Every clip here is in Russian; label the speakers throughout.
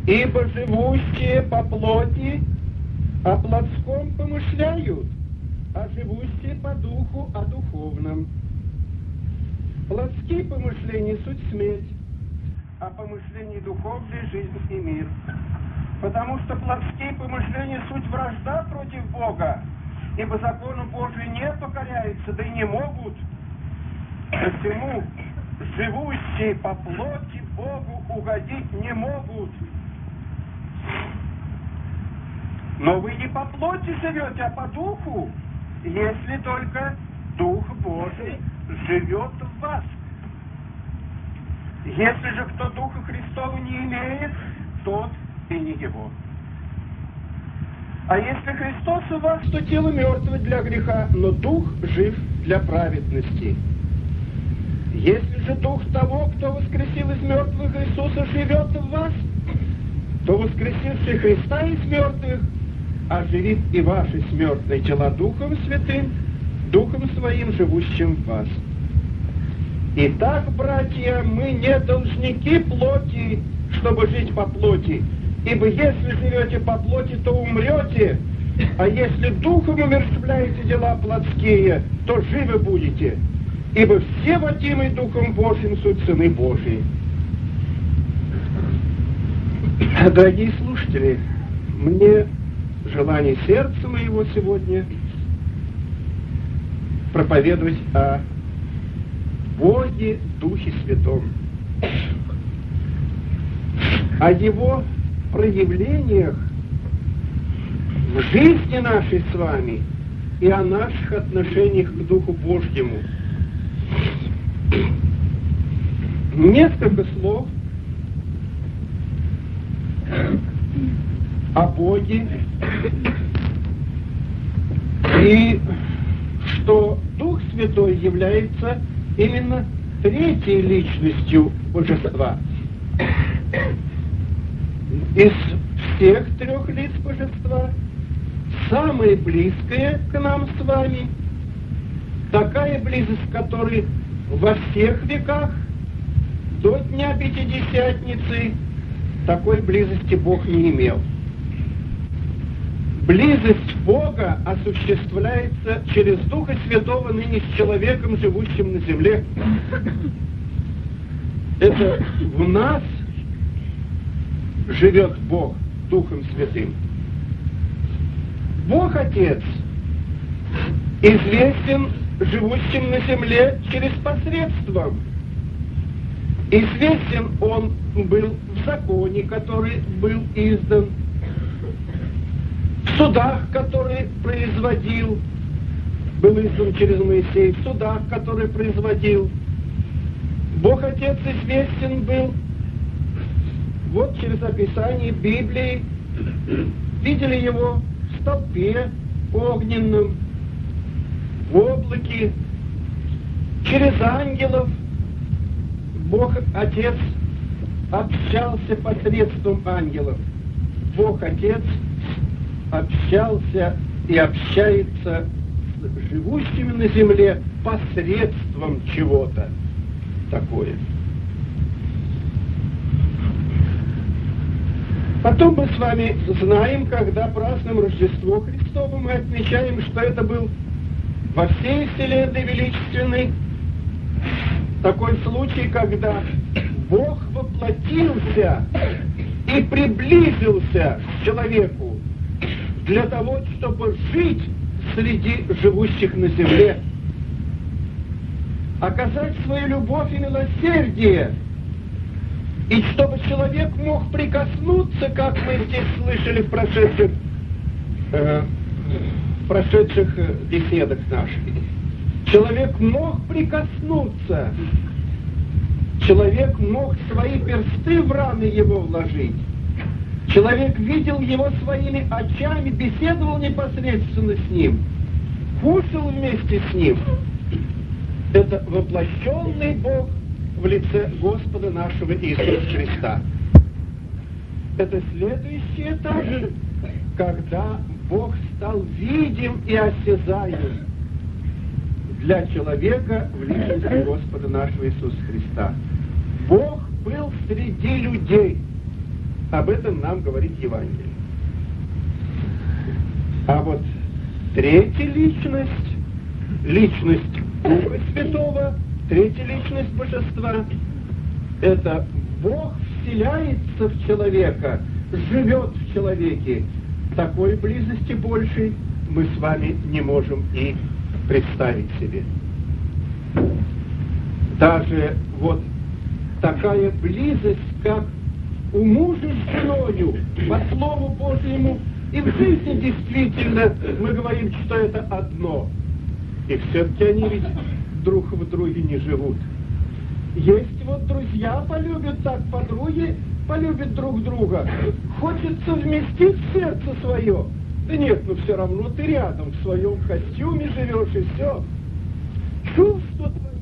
Speaker 1: Ибо живущие по плоти о плотском помышляют, а живущие по духу о духовном. Плотские помышления — суть смерть, а помышления духовные — жизнь и мир. Потому что плотские помышления — суть вражда против Бога, ибо закону Божию не покоряются, да и не могут. Посему живущие по плоти Богу угодить не могут. Но вы не по плоти живете, а по духу, если только Дух Божий живет в вас. Если же кто Духа Христова не имеет, тот и не его. А если Христос у вас, то тело мертво для греха, но Дух жив для праведности. Если же Дух того, кто воскресил из мертвых Иисуса, живет в вас, то воскресивший Христа из мертвых оживит и ваши смертные тела Духом Святым, Духом Своим, живущим в вас. Итак, братья, мы не должники плоти, чтобы жить по плоти, ибо если живете по плоти, то умрете, а если Духом умерщвляете дела плотские, то живы будете, ибо все водимые Духом Божьим суть сыны Божии. Дорогие слушатели, мне желание сердца моего сегодня проповедовать о Боге Духе Святом, о Его проявлениях в жизни нашей с вами и о наших отношениях к Духу Божьему. Несколько слов о Боге, и что Дух Святой является именно третьей личностью Божества. Из всех трех лиц Божества самая близкая к нам с вами, такая близость, которой во всех веках до Дня Пятидесятницы такой близости Бог не имел. Близость Бога осуществляется через Духа Святого ныне с человеком, живущим на земле. Это в нас живет Бог Духом Святым. Бог Отец известен живущим на земле через посредством. Известен Он был в законе, который был издан, в судах, которые производил, был издан через Моисея, в судах, которые производил. Бог Отец известен был вот через описание Библии. Видели Его в столпе огненном, в облаке, через ангелов. Бог Отец общался посредством ангелов. Бог Отец общался и общается с живущими на земле посредством чего-то такое. Потом мы с вами знаем, когда празднуем Рождество Христово, мы отмечаем, что это был во всей Вселенной величественный такой случай, когда Бог воплотился и приблизился к человеку для того, чтобы жить среди живущих на земле, оказать свою любовь и милосердие, и чтобы человек мог прикоснуться, как мы здесь слышали в прошедших беседах наших. Человек мог прикоснуться, человек мог свои персты в раны его вложить, человек видел его своими очами, беседовал непосредственно с ним, кушал вместе с ним. Это воплощенный Бог в лице Господа нашего Иисуса Христа. Это следующий этап, когда Бог стал видим и осязаем для человека в личности Господа нашего Иисуса Христа. Бог был среди людей. Об этом нам говорит Евангелие. А вот третья личность, личность Духа Святого, третья личность Божества, это Бог вселяется в человека, живет в человеке. Такой близости большей мы с вами не можем и представить себе. Даже вот такая близость, как у мужа с женою, по Слову Божьему, и в жизни действительно мы говорим, что это одно. И все-таки они ведь друг в друге не живут. Есть вот друзья полюбят так, подруги полюбят друг друга. Хочется вместить в сердце свое. Да нет, ну все равно ты рядом, в своем костюме живешь, и все. Чувства твои.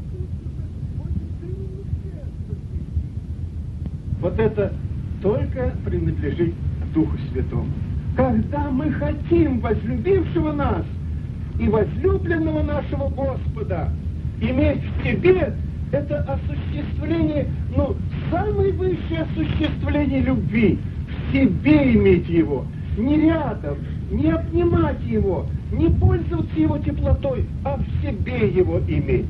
Speaker 1: Вот это только принадлежит Духу Святому. Когда мы хотим возлюбившего нас и возлюбленного нашего Господа иметь в себе, это осуществление, самое высшее осуществление любви, в себе иметь его, не рядом, не обнимать его, не пользоваться его теплотой, а в себе его иметь.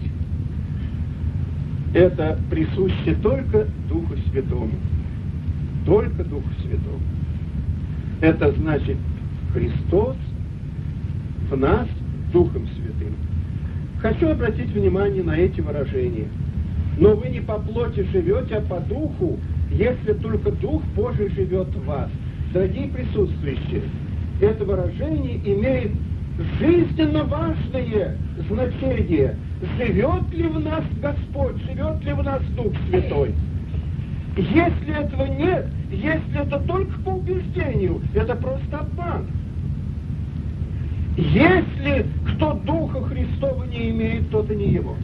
Speaker 1: Это присуще только Духу Святому. Только Духу Святому. Это значит Христос в нас Духом Святым. Хочу обратить внимание на эти выражения. Но вы не по плоти живете, а по Духу, если только Дух Божий живет в вас. Дорогие присутствующие, это выражение имеет жизненно важное значение. Живет ли в нас Господь, живет ли в нас Дух Святой? Если этого нет, если это только по убеждению, это просто обман. Если кто Духа Христова не имеет, тот и не его.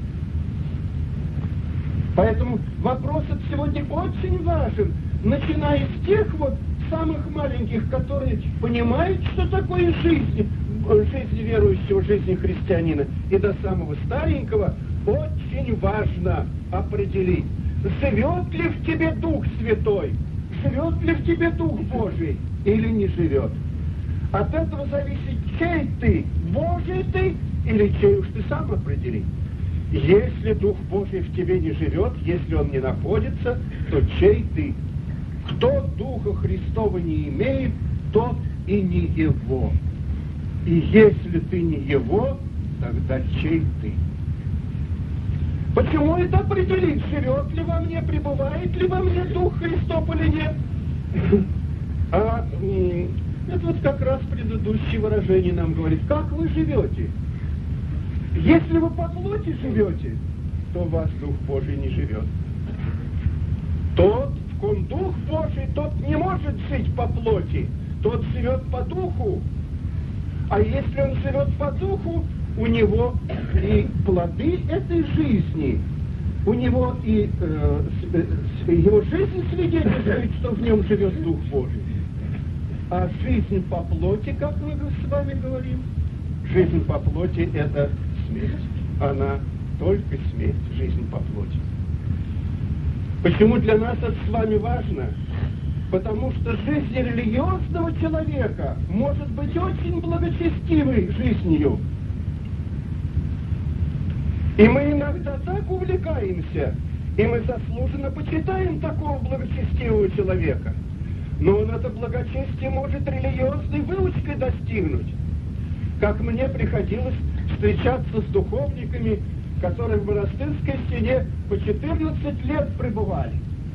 Speaker 1: Поэтому вопрос от сегодня очень важен, начиная с тех самых маленьких, которые понимают, что такое жизнь верующего, жизни христианина, и до самого старенького, очень важно определить, живет ли в тебе Дух Святой, живет ли в тебе Дух Божий или не живет. От этого зависит, чей ты, Божий ты или чей уж ты сам определи. Если Дух Божий в тебе не живет, если он не находится, то чей ты? Кто Духа Христова не имеет, тот и не его. И если ты не его, тогда чей ты? Почему это определить? Живет ли во мне, пребывает ли во мне Дух Христов или нет? Это вот как раз предыдущее выражение нам говорит, как вы живете. Если вы по плоти живете, то в вас Дух Божий не живет. Тот, в ком Дух Божий, тот не может жить по плоти, тот живет по Духу. А если он живет по Духу, у него и плоды этой жизни, у него и его жизнь свидетельствует, что в нем живет Дух Божий. А жизнь по плоти, как мы с вами говорим, жизнь по плоти — это смерть. Она только смерть, жизнь по плоти. Почему для нас это с вами важно? Потому что жизнь религиозного человека может быть очень благочестивой жизнью. И мы иногда так увлекаемся, и мы заслуженно почитаем такого благочестивого человека. Но он это благочестие может религиозной выучкой достигнуть. Как мне приходилось встречаться с духовниками, которые в монастырской стене по 14 лет пребывали.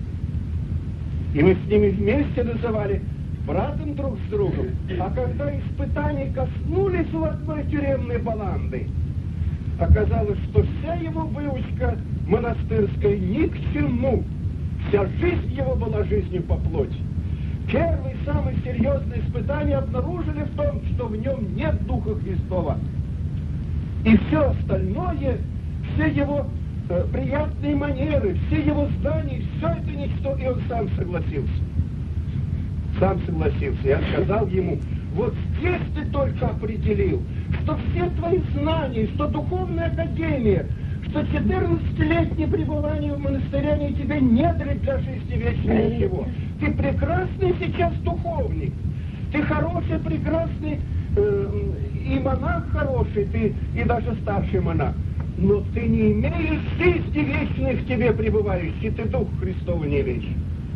Speaker 1: И мы с ними вместе называли братом друг с другом. А когда испытания коснулись у одной тюремной баланды, оказалось, что вся его выучка монастырская ни к чему. Вся жизнь его была жизнью по плоти. Первые, самые серьезные испытания обнаружили в том, что в нем нет Духа Христова. И все остальное, все его приятные манеры, все его знания, все это ничто, и он сам согласился. Сам согласился. Я сказал ему, вот здесь ты только определил, что все твои знания, что духовная академия, что 14-летнее пребывание в монастыре тебе не дали для жизни вечной ничего. Ты прекрасный сейчас духовник. Ты хороший, прекрасный и монах хороший, ты и даже старший монах. Но ты не имеешь жизни вечной в тебе пребывающей, ты Дух Христова не имеешь.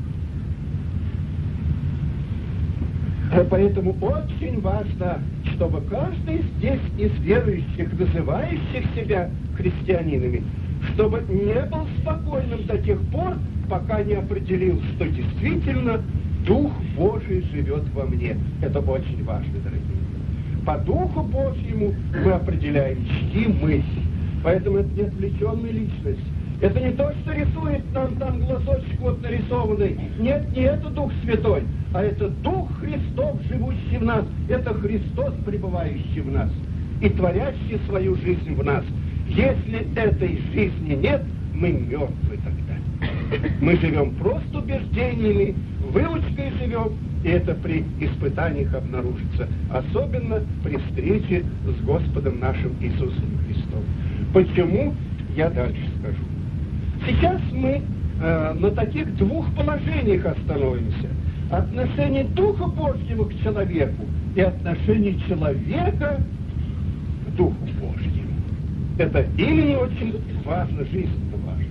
Speaker 1: Поэтому очень важно, чтобы каждый здесь из верующих, называющих себя христианинами, чтобы не был спокойным до тех пор, пока не определил, что действительно Дух Божий живет во мне. Это очень важно, дорогие. По Духу Божьему мы определяем, чьи мысли. Поэтому это не отвлеченная личность. Это не то, что рисует нам там глазочек вот нарисованный. Нет, не это Дух Святой, а это Дух Христов, живущий в нас. Это Христос, пребывающий в нас и творящий свою жизнь в нас. Если этой жизни нет, мы мертвы тогда. Мы живем просто убеждениями, выучкой живем, и это при испытаниях обнаружится. Особенно при встрече с Господом нашим Иисусом Христом. Почему? Я дальше скажу. Сейчас мы на таких двух положениях остановимся. Отношение Духа Божьего к человеку и отношение человека к Духу Божьему. Это именно очень важно, жизненно важно.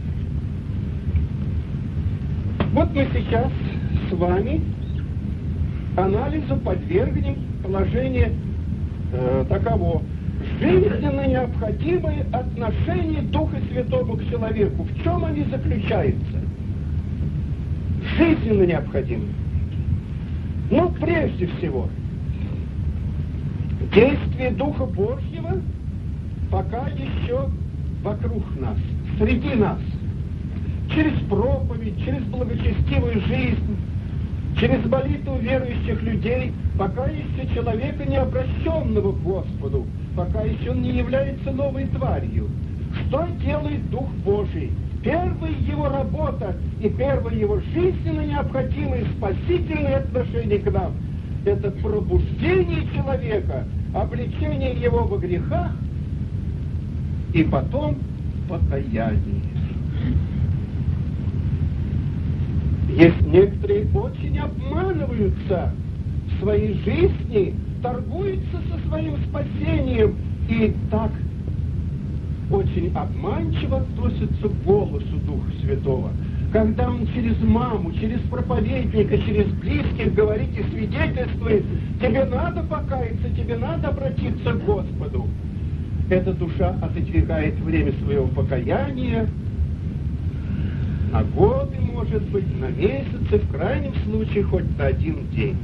Speaker 1: Вот мы сейчас с вами анализу подвергнем положение таково. Жизненно необходимые отношения Духа Святого к человеку. В чем они заключаются? Жизненно необходимые. Ну, прежде всего, действие Духа Божьего пока еще вокруг нас, среди нас. Через проповедь, через благочестивую жизнь, через молитву верующих людей, пока еще человека, не обращенного к Господу, пока еще он не является новой тварью. Что делает Дух Божий? Первая его работа и первое его жизненно необходимое спасительное отношение к нам – это пробуждение человека, обличение его во грехах и потом покаяние. Есть некоторые очень обманываются в своей жизни, торгуются со своим спасением и так очень обманчиво относятся к голосу Духа Святого. Когда он через маму, через проповедника, через близких говорит и свидетельствует, тебе надо покаяться, тебе надо обратиться к Господу. Эта душа отодвигает время своего покаяния на годы, может быть, на месяцы, в крайнем случае, хоть на один день.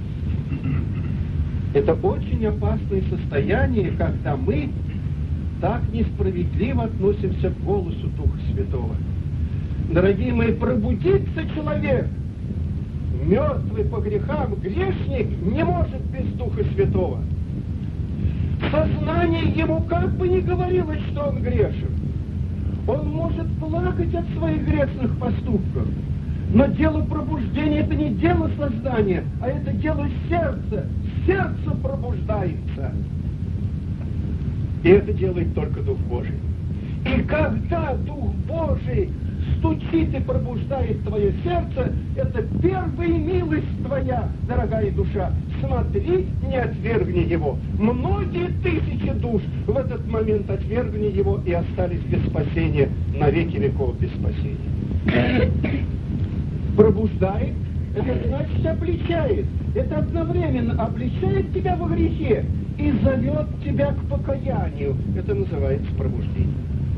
Speaker 1: Это очень опасное состояние, когда мы так несправедливо относимся к голосу Духа Святого. Дорогие мои, пробудиться человек, мертвый по грехам, грешник, не может без Духа Святого. Сознание ему как бы не говорило, что он грешен. Он может плакать от своих грешных поступков. Но дело пробуждения – это не дело сознания, а это дело сердца. Сердце пробуждается. И это делает только Дух Божий. И когда Дух Божий стучит и пробуждает твое сердце, это первая милость твоя, дорогая душа. Смотри, не отвергни его. Многие тысячи душ в этот момент отвергли его и остались без спасения, на веки веков без спасения. Пробуждает, это значит обличает. Это одновременно обличает тебя во грехе и зовет тебя к покаянию. Это называется пробуждение.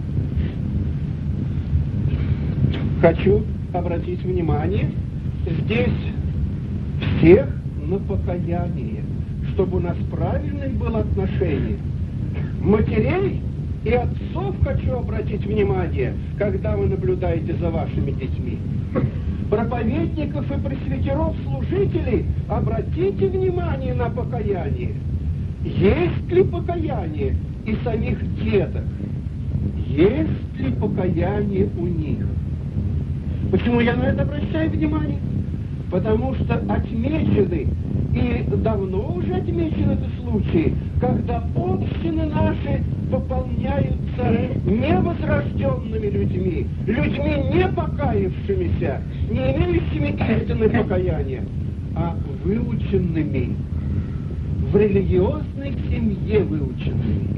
Speaker 1: Хочу обратить внимание здесь всех на покаяние, чтобы у нас правильное было отношение. Матерей и отцов хочу обратить внимание, когда вы наблюдаете за вашими детьми. Проповедников и пресвитеров, служителей, обратите внимание на покаяние. Есть ли покаяние и самих деток? Есть ли покаяние у них? Почему я на это обращаю внимание? Потому что отмечены, и давно уже отмечены эти случаи, когда общины наши пополняются невозрожденными людьми, людьми не покаявшимися, не имеющими истинного покаяния, а выученными, в религиозной семье выученными.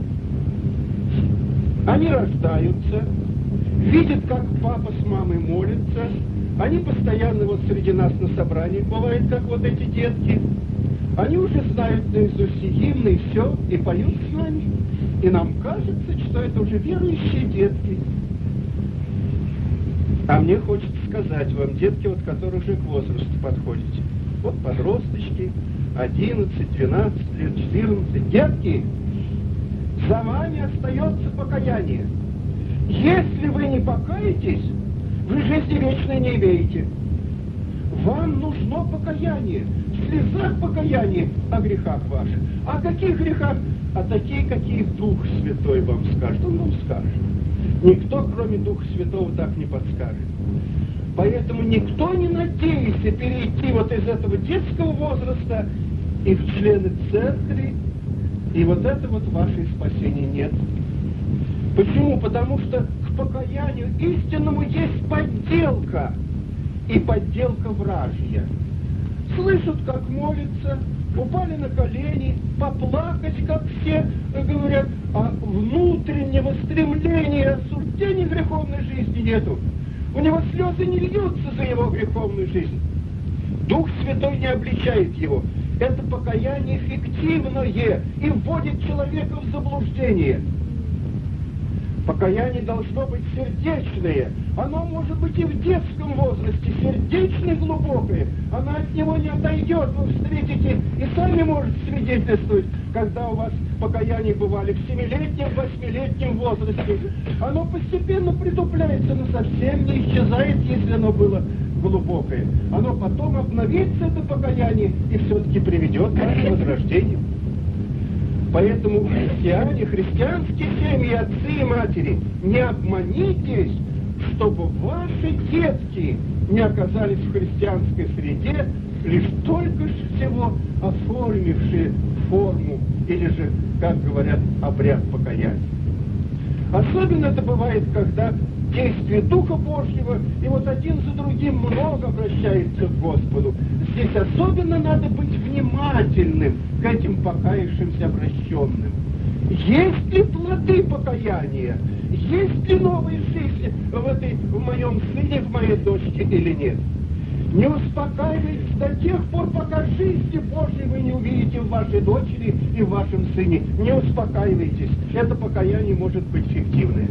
Speaker 1: Они рождаются, видят, как папа с мамой молятся, они постоянно вот среди нас на собраниях бывают, как вот эти детки. Они уже знают наизусть гимны и все, и поют с нами. И нам кажется, что это уже верующие детки. А мне хочется сказать вам, детки, вот которые уже к возрасту подходите. Вот подросточки, 11, 12 лет, 14. Детки, за вами остается покаяние. Если вы не покаетесь, вы жизни вечной не имеете. Вам нужно покаяние, в слезах покаяние о грехах ваших. О каких грехах? А такие, какие Дух Святой вам скажет. Он вам скажет. Никто, кроме Духа Святого, так не подскажет. Поэтому никто не надеется перейти вот из этого детского возраста и в члены церкви, и вот это вот ваше спасение нет. Почему? Потому что к покаянию истинному есть подделка, и подделка вражья. Слышат, как молятся, упали на колени, поплакать, как все говорят, а внутреннего стремления, осуждения греховной жизни нету. У него слезы не льются за его греховную жизнь. Дух Святой не обличает его. Это покаяние фиктивное и вводит человека в заблуждение. Покаяние должно быть сердечное. Оно может быть и в детском возрасте, сердечное, глубокое. Оно от него не отойдет. Вы встретите и сами можете свидетельствовать, когда у вас покаяния бывали в 7-летнем, 8-летнем возрасте. Оно постепенно притупляется, но совсем не исчезает, если оно было глубокое. Оно потом обновится, это покаяние, и все-таки приведет к вашему возрождению. Поэтому христиане, христианские семьи, отцы и матери, не обманитесь, чтобы ваши детки не оказались в христианской среде, лишь только всего оформившие форму, или же, как говорят, обряд покаяния. Особенно это бывает, когда действие Духа Божьего, и вот один за другим много обращается к Господу. Здесь особенно надо быть внимательным к этим покаявшимся обращенным. Есть ли плоды покаяния? Есть ли новая жизнь в моем сыне, в моей дочке или нет? Не успокаивайтесь до тех пор, пока жизни Божьей вы не увидите в вашей дочери и в вашем сыне. Не успокаивайтесь. Это покаяние может быть фиктивное.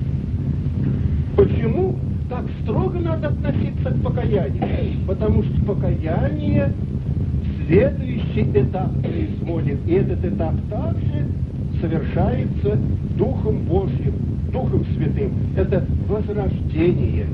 Speaker 1: Почему так строго надо относиться к покаянию? Потому что покаяние следующий этап производит. И этот этап также совершается Духом Божьим, Духом Святым. Это возрождение.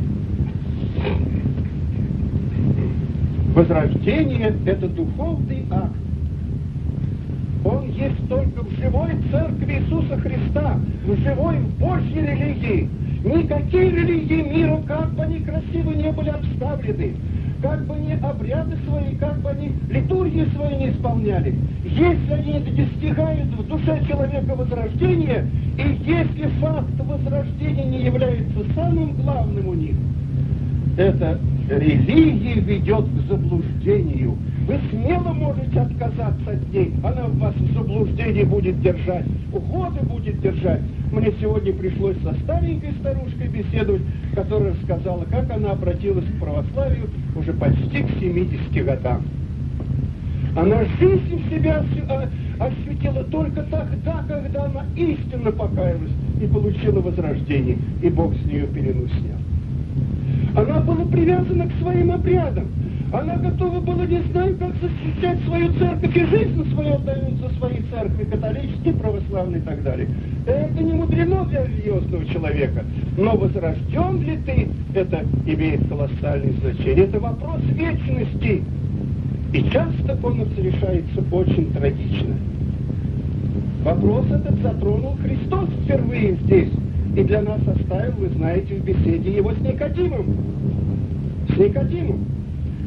Speaker 1: Возрождение – это духовный акт. Он есть только в живой церкви Иисуса Христа, в живой Божьей религии. Никакие религии мира, как бы они красиво не были обставлены, как бы они обряды свои, как бы они литургии свои не исполняли, если они достигают в душе человека возрождения, и если факт возрождения не является самым главным у них, эта религия ведет к заблуждению. Вы смело можете отказаться от ней. Она вас в заблуждении будет держать, годы будет держать. Мне сегодня пришлось со старенькой старушкой беседовать, которая рассказала, как она обратилась к православию уже почти к 70 годам. Она жизнь в себя ощутила только тогда, когда она истинно покаялась и получила возрождение, и Бог с нее пелену снял. Она была привязана к своим обрядам. Она готова была, не знаю, как защищать свою церковь, и жизнь свою отдает за свои церкви, католические, православные и так далее. Это не мудрено для религиозного человека. Но возрожден ли ты, это имеет колоссальное значение. Это вопрос вечности. И часто он решается очень трагично. Вопрос этот затронул Христос впервые здесь. И для нас оставил, вы знаете, в беседе его с Никодимом. С Никодимом.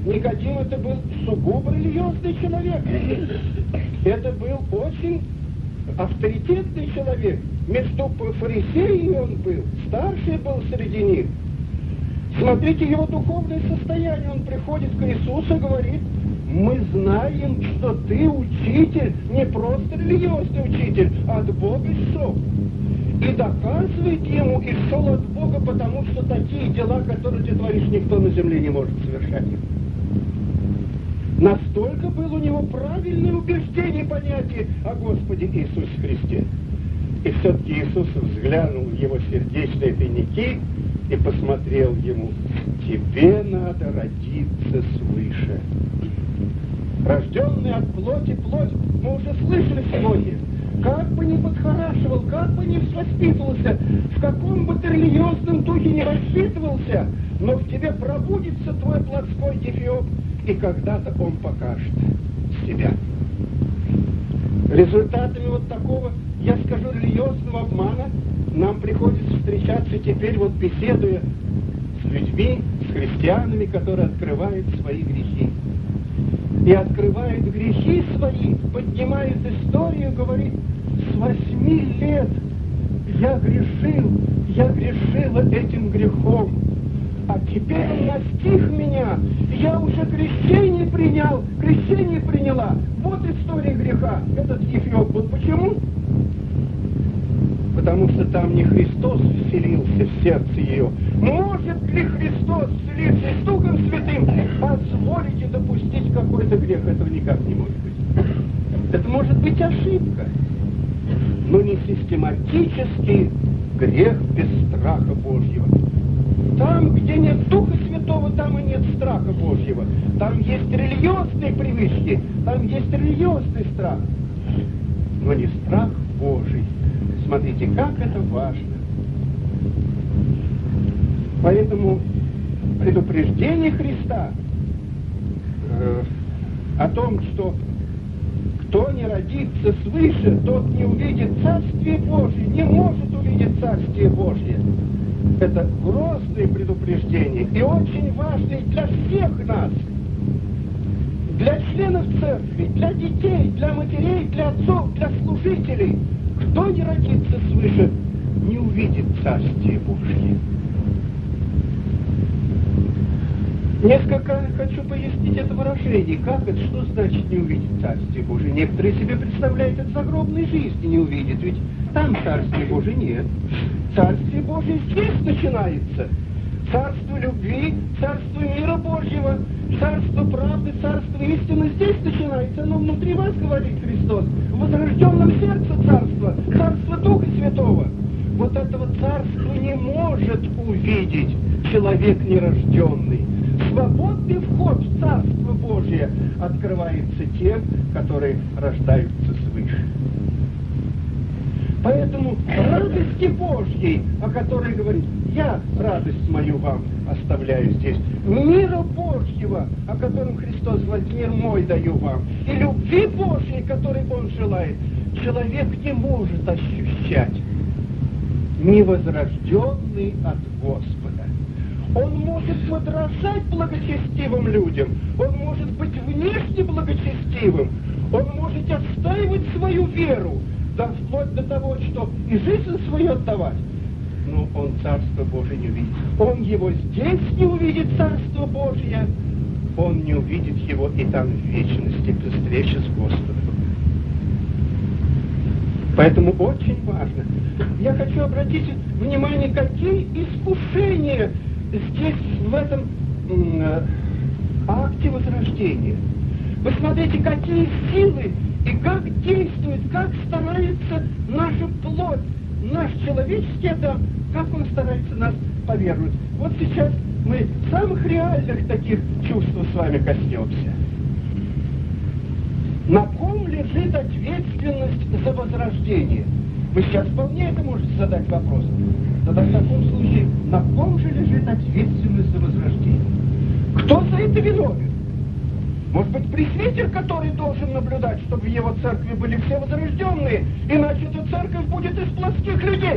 Speaker 1: Никодим это был сугубо религиозный человек. Это был очень авторитетный человек. Между фарисеями он был, старший был среди них. Смотрите его духовное состояние. Он приходит к Иисусу и говорит: мы знаем, что ты учитель, не просто религиозный учитель, а от Бога шел. И доказывает ему, и шел от Бога, потому что такие дела, которые ты творишь, никто на земле не может совершать. Настолько было у него правильное убеждение и понятие о Господе Иисусе Христе. И все-таки Иисус взглянул в его сердечные тайники и посмотрел ему: тебе надо родиться свыше. Рожденный от плоти плоть, мы уже слышали сегодня. Как бы ни подхорашивал, как бы ни воспитывался, в каком бы ты религиозном духе не воспитывался, но в тебе пробудится твой плотской Ефиоп, и когда-то он покажет себя. Результатами вот такого, я скажу, религиозного обмана нам приходится встречаться теперь, вот беседуя с людьми, с христианами, которые открывают свои грехи. И открывают грехи свои, поднимают историю, говорит: с 8 лет я грешила этим грехом, а теперь он настиг меня, я уже крещение приняла. Вот история греха, этот Ефиоп был. Почему? Потому что там не Христос вселился в сердце ее. Может ли Христос вселиться с Духом Святым? Позволите допустить какой-то грех? Этого никак не может быть. Это может быть ошибка, но не систематический грех без страха Божьего. Там, где нет Духа Святого, там и нет страха Божьего. Там есть религиозные привычки, там есть религиозный страх, но не страх Божий. Смотрите, как это важно. Поэтому предупреждение Христа о том, что кто не родится свыше, тот не увидит Царствие Божие, не может увидеть Царствие Божие. Это грозное предупреждение и очень важное для всех нас, для членов церкви, для детей, для матерей, для отцов, для служителей. Кто не родится свыше, не увидит Царствие Божие. Несколько хочу пояснить это выражение. Как это, что значит не увидит Царствие Божие? Некоторые себе представляют это загробной жизни не увидят, ведь там Царствия Божие нет. Царствие Божие здесь начинается. Царство любви, царство мира Божьего, царство правды, царство истины здесь начинается. Оно внутри вас, говорит Христос, в возрожденном сердце царство, царство Духа Святого. Вот этого царства не может увидеть человек нерожденный. Свободный вход в Царство Божие открывается тем, которые рождаются свыше. Поэтому радости Божьей, о которой говорит: я радость мою вам оставляю здесь, мира Божьего, о котором Христос говорит: мир мой даю вам, и любви Божьей, которой Он желает, человек не может ощущать, невозрожденный от Господа. Он может подражать благочестивым людям, он может быть внешне благочестивым, он может отстаивать свою веру, да вплоть до того, что и жизнь свою отдавать. Но он Царство Божие не увидит. Он его здесь не увидит, Царство Божие, он не увидит его и там в вечности при встрече с Господом. Поэтому очень важно. Я хочу обратить внимание, какие искушения здесь, в этом акте возрождения. Вы смотрите, какие силы и как действует, как старается наша плоть, наш человеческий Адам, как он старается нас повернуть. Вот сейчас мы самых реальных таких чувств с вами коснемся. На ком лежит ответственность за возрождение? Вы сейчас вполне это можете задать вопрос. Тогда в таком случае, на ком же лежит ответственность за возрождение? Кто за это виновен? Может быть, пресвитер, который должен наблюдать, чтобы в его церкви были все возрожденные, иначе эта церковь будет из плотских людей?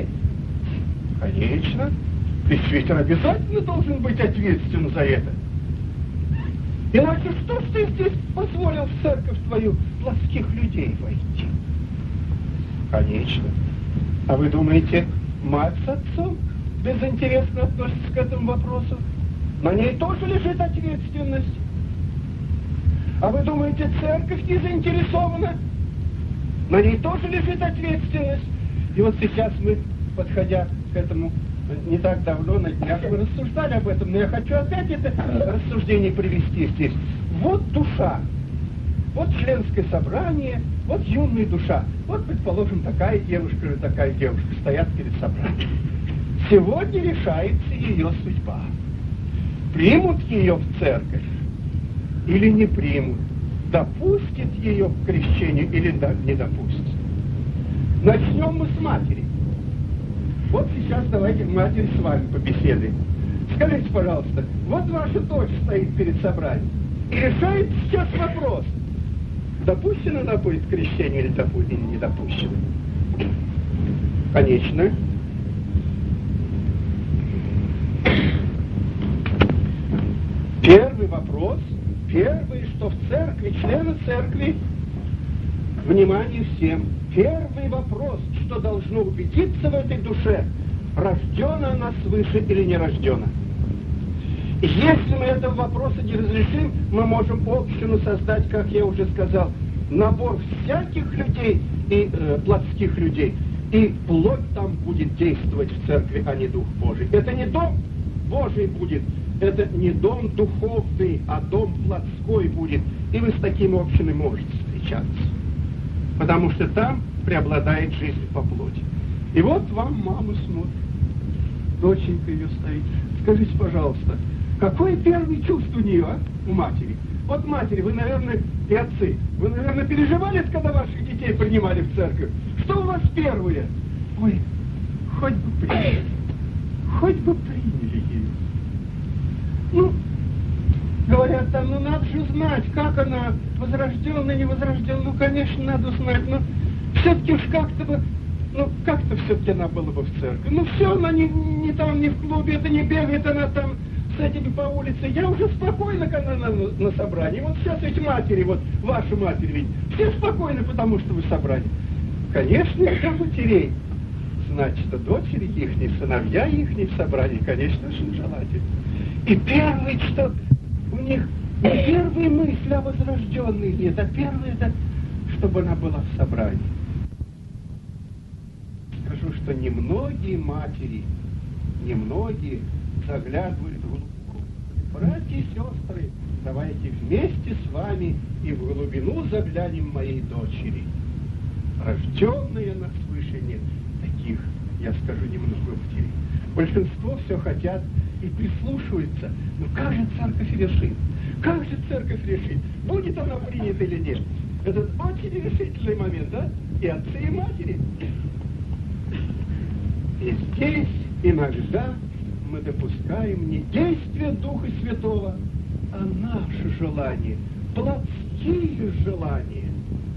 Speaker 1: Конечно. Пресвитер обязательно должен быть ответственен за это. Иначе что ж ты здесь позволил в церковь твою плотских людей войти? Конечно. А вы думаете, мать с отцом безинтересно относится к этому вопросу? На ней тоже лежит ответственность. А вы думаете, церковь не заинтересована? На ней тоже лежит ответственность. И вот сейчас мы, подходя к этому, не так давно, на днях, мы рассуждали об этом, но я хочу опять это рассуждение привести здесь. Вот душа, вот членское собрание, вот юная душа. Вот, предположим, такая девушка или такая девушка стоят перед собранием. Сегодня решается ее судьба. Примут ее в церковь или не примут? Допустит ее к крещению или не допустит? Начнем мы с матери. Вот сейчас давайте матери с вами побеседуем. Скажите, пожалуйста, вот ваша дочь стоит перед собранием и решает сейчас вопрос, допущена она будет к крещению или не допущена? Конечно. Первый вопрос, первый, что в церкви, члены церкви, внимание всем, первый вопрос, что должно убедиться в этой душе, рождена она свыше или не рождена. Если мы этого вопроса не разрешим, мы можем общину создать, как я уже сказал, набор всяких людей и плотских людей, и плоть там будет действовать в церкви, а не Дух Божий. Это не дом Божий будет, это не дом духовный, а дом плотской будет. И вы с таким общиной можете встречаться. Потому что там преобладает жизнь по плоти. И вот вам мама смотрит. Доченька ее стоит. Скажите, пожалуйста, какое первое чувство у нее, у матери? Вот матери, вы, наверное, и отцы, вы, наверное, переживали, когда ваших детей принимали в церковь? Что у вас первое? Ой, хоть бы приняли. Хоть бы приняли ее. Ну, говорят там, ну надо же знать, как она, возрожденная, не возрожденная. Ну, конечно, надо знать, но все-таки уж как-то бы, ну, как-то все-таки она была бы в церкви. Ну, все, она не там, не в клубе, это не бегает, она там с этими по улице. Я уже спокойно, когда она на собрании. Вот сейчас ведь матери, вот ваши матери ведь, все спокойны, потому что вы в собрании. Конечно, для матерей. Значит, дочери ихние, сыновья ихние в собрании, конечно, очень желательно. И первое, что у них, не первая мысль о возрожденной нет, а первое, это, чтобы она была в собрании. Скажу, что немногие матери, немногие заглядывают глубоко. Братья и сестры, давайте вместе с вами и в глубину заглянем моей дочери. Рожденная она свыше нет. Таких, я скажу, немного матерей. Большинство все хотят и прислушиваются. Но как же церковь решит? Как же церковь решит? Будет она принята или нет? Это очень решительный момент, да? И отцы, и матери. И здесь иногда мы допускаем не действие Духа Святого, а наши желания, плотские желания.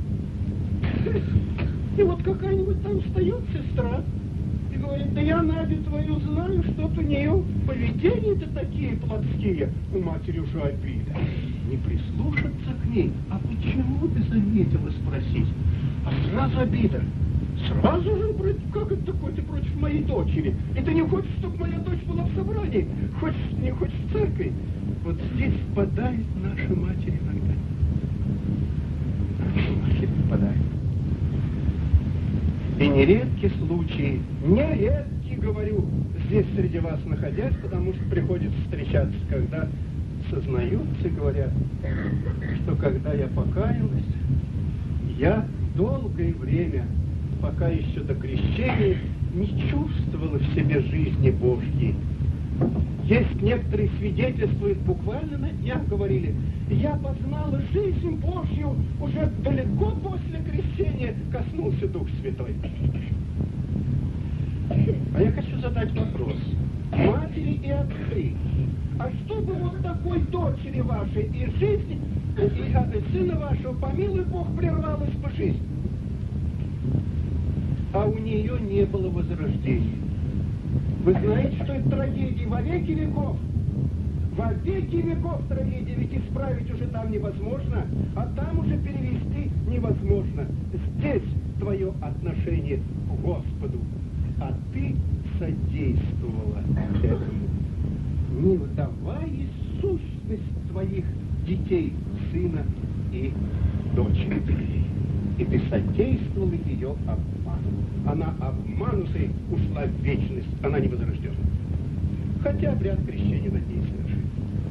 Speaker 1: И вот какая-нибудь там встает сестра и говорит, да я Надю твою знаю, что-то у нее поведения-то такие плотские. У матери уже обида. Не прислушаться к ней. А почему ты заметила спросить? А сразу обида. Сразу же, как это такое, ты против моей дочери? И ты не хочешь, чтобы моя дочь была в собрании? Не хочешь в церкви? Вот здесь впадает наша матерь иногда. Наша матерь впадает. И нередки случаи, нередки, говорю, здесь среди вас находясь, потому что приходится встречаться, когда сознаются и говорят, что когда я покаялась, я долгое время, пока еще до крещения, не чувствовала в себе жизни Божьей. Есть некоторые свидетельствуют, буквально на днях говорили, я познала жизнь Божью уже далеко после крещения, коснулся Дух Святой. А я хочу задать вопрос. Матери и отцы, а чтобы вот такой дочери вашей и жизни, и сына вашего, помилуй Бог, прервалась бы жизнь? А у нее не было возрождения. Вы знаете, что это трагедия во веки веков? Во веки веков трагедии, ведь исправить уже там невозможно, а там уже перевести невозможно. Здесь твое отношение к Господу, а ты содействовала этому, не выдавая сущность твоих детей, сына и дочери. И ты содействовала ее обману. Она обманутой ушла в вечность, она не возрождена. Хотя обряд крещения над ней совершит.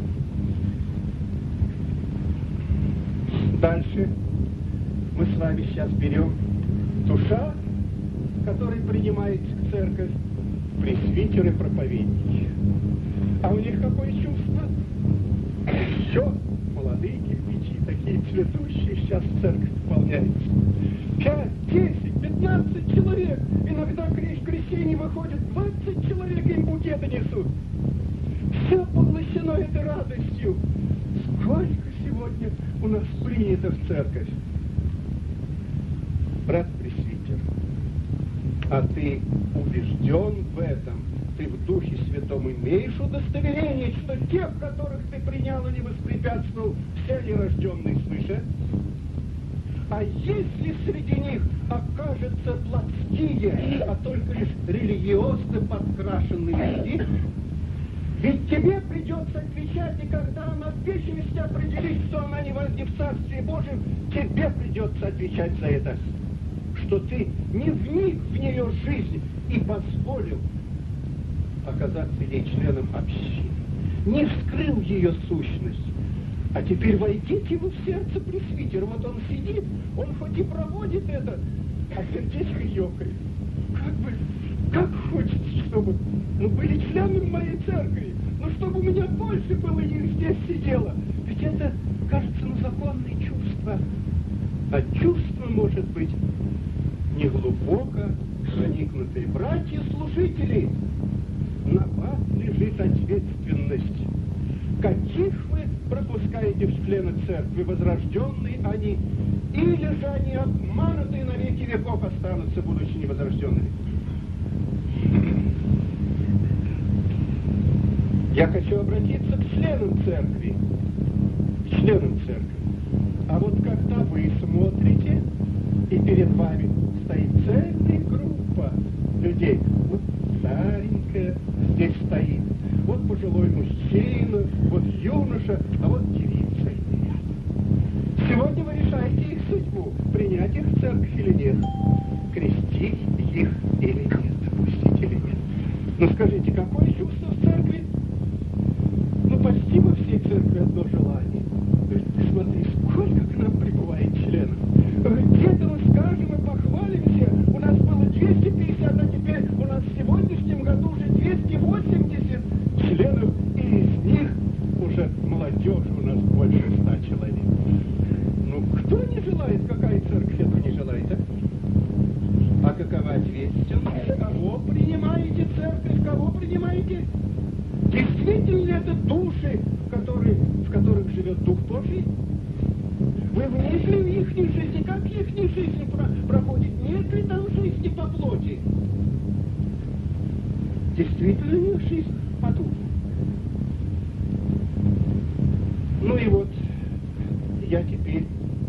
Speaker 1: Дальше мы с вами сейчас берем душа, который принимает церковь, пресвитеры, проповедники. А у них какое чувство? Еще молодые кирпичи, такие цветущие, сейчас церковь выполняется. 5, 10, 15 человек. Иногда крещение выходит, 20 человек им букеты несут. Все поглощено этой радостью. Сколько сегодня у нас принято в церковь. Брат пресвитер, а ты убежден в этом? Ты в Духе Святом имеешь удостоверение, что тех, которых ты принял и не воспрепятствовал, все нерожденные свыше? А если среди них окажутся плотские, а только лишь религиозно подкрашенные люди, ведь тебе придется отвечать, и когда она в вечности определит, что она не в Царстве Божьем, тебе придется отвечать за это, что ты не вник в нее жизнь и позволил оказаться ей членом общины, не вскрыл ее сущность. А теперь войдите вы в сердце пресвитера. Вот он сидит, он хоть и проводит это, а сердечко ёкает. Как хочется, чтобы были членами моей церкви, но чтобы у меня больше было их здесь сидело. Ведь это, кажется, законные чувства. А чувство может быть неглубоко проникнутые. Братья-служители, на вас лежит ответственность. Каких вы пропускаете в члены церкви, возрожденные они, или же они обманутые на веки веков останутся, будучи невозрожденными? Я хочу обратиться к членам церкви. К членам церкви. А вот когда вы смотрите, и перед вами стоит целая группа людей, вот старенькая здесь стоит, вот пожилой мужчина, вот юноша, а вот девица. Сегодня вы решаете их судьбу, принять их в церковь или нет, крестить их или нет, допустить или нет. Ну скажите, какое чувство в церкви? Ну почти во всей церкви одно желание. Ты смотри, сколько к нам прибывает членов. Где-то мы скажем и похвалимся, у нас было 250, а теперь у нас в сегодняшнем году уже 280 членов, и из них уже молодежи у нас больше 100 человек. Ну, кто не желает, какая церковь этого не желает, а? А какова ответственность? Кого принимаете церковь, кого принимаете? Действительно ли это души, в которых живет Дух Божий? Вы вникли в их жизнь, как их жизнь проходит? Нет ли там жизни по плоти? Действительно ли их жизнь по духу? Ну и вот, я теперь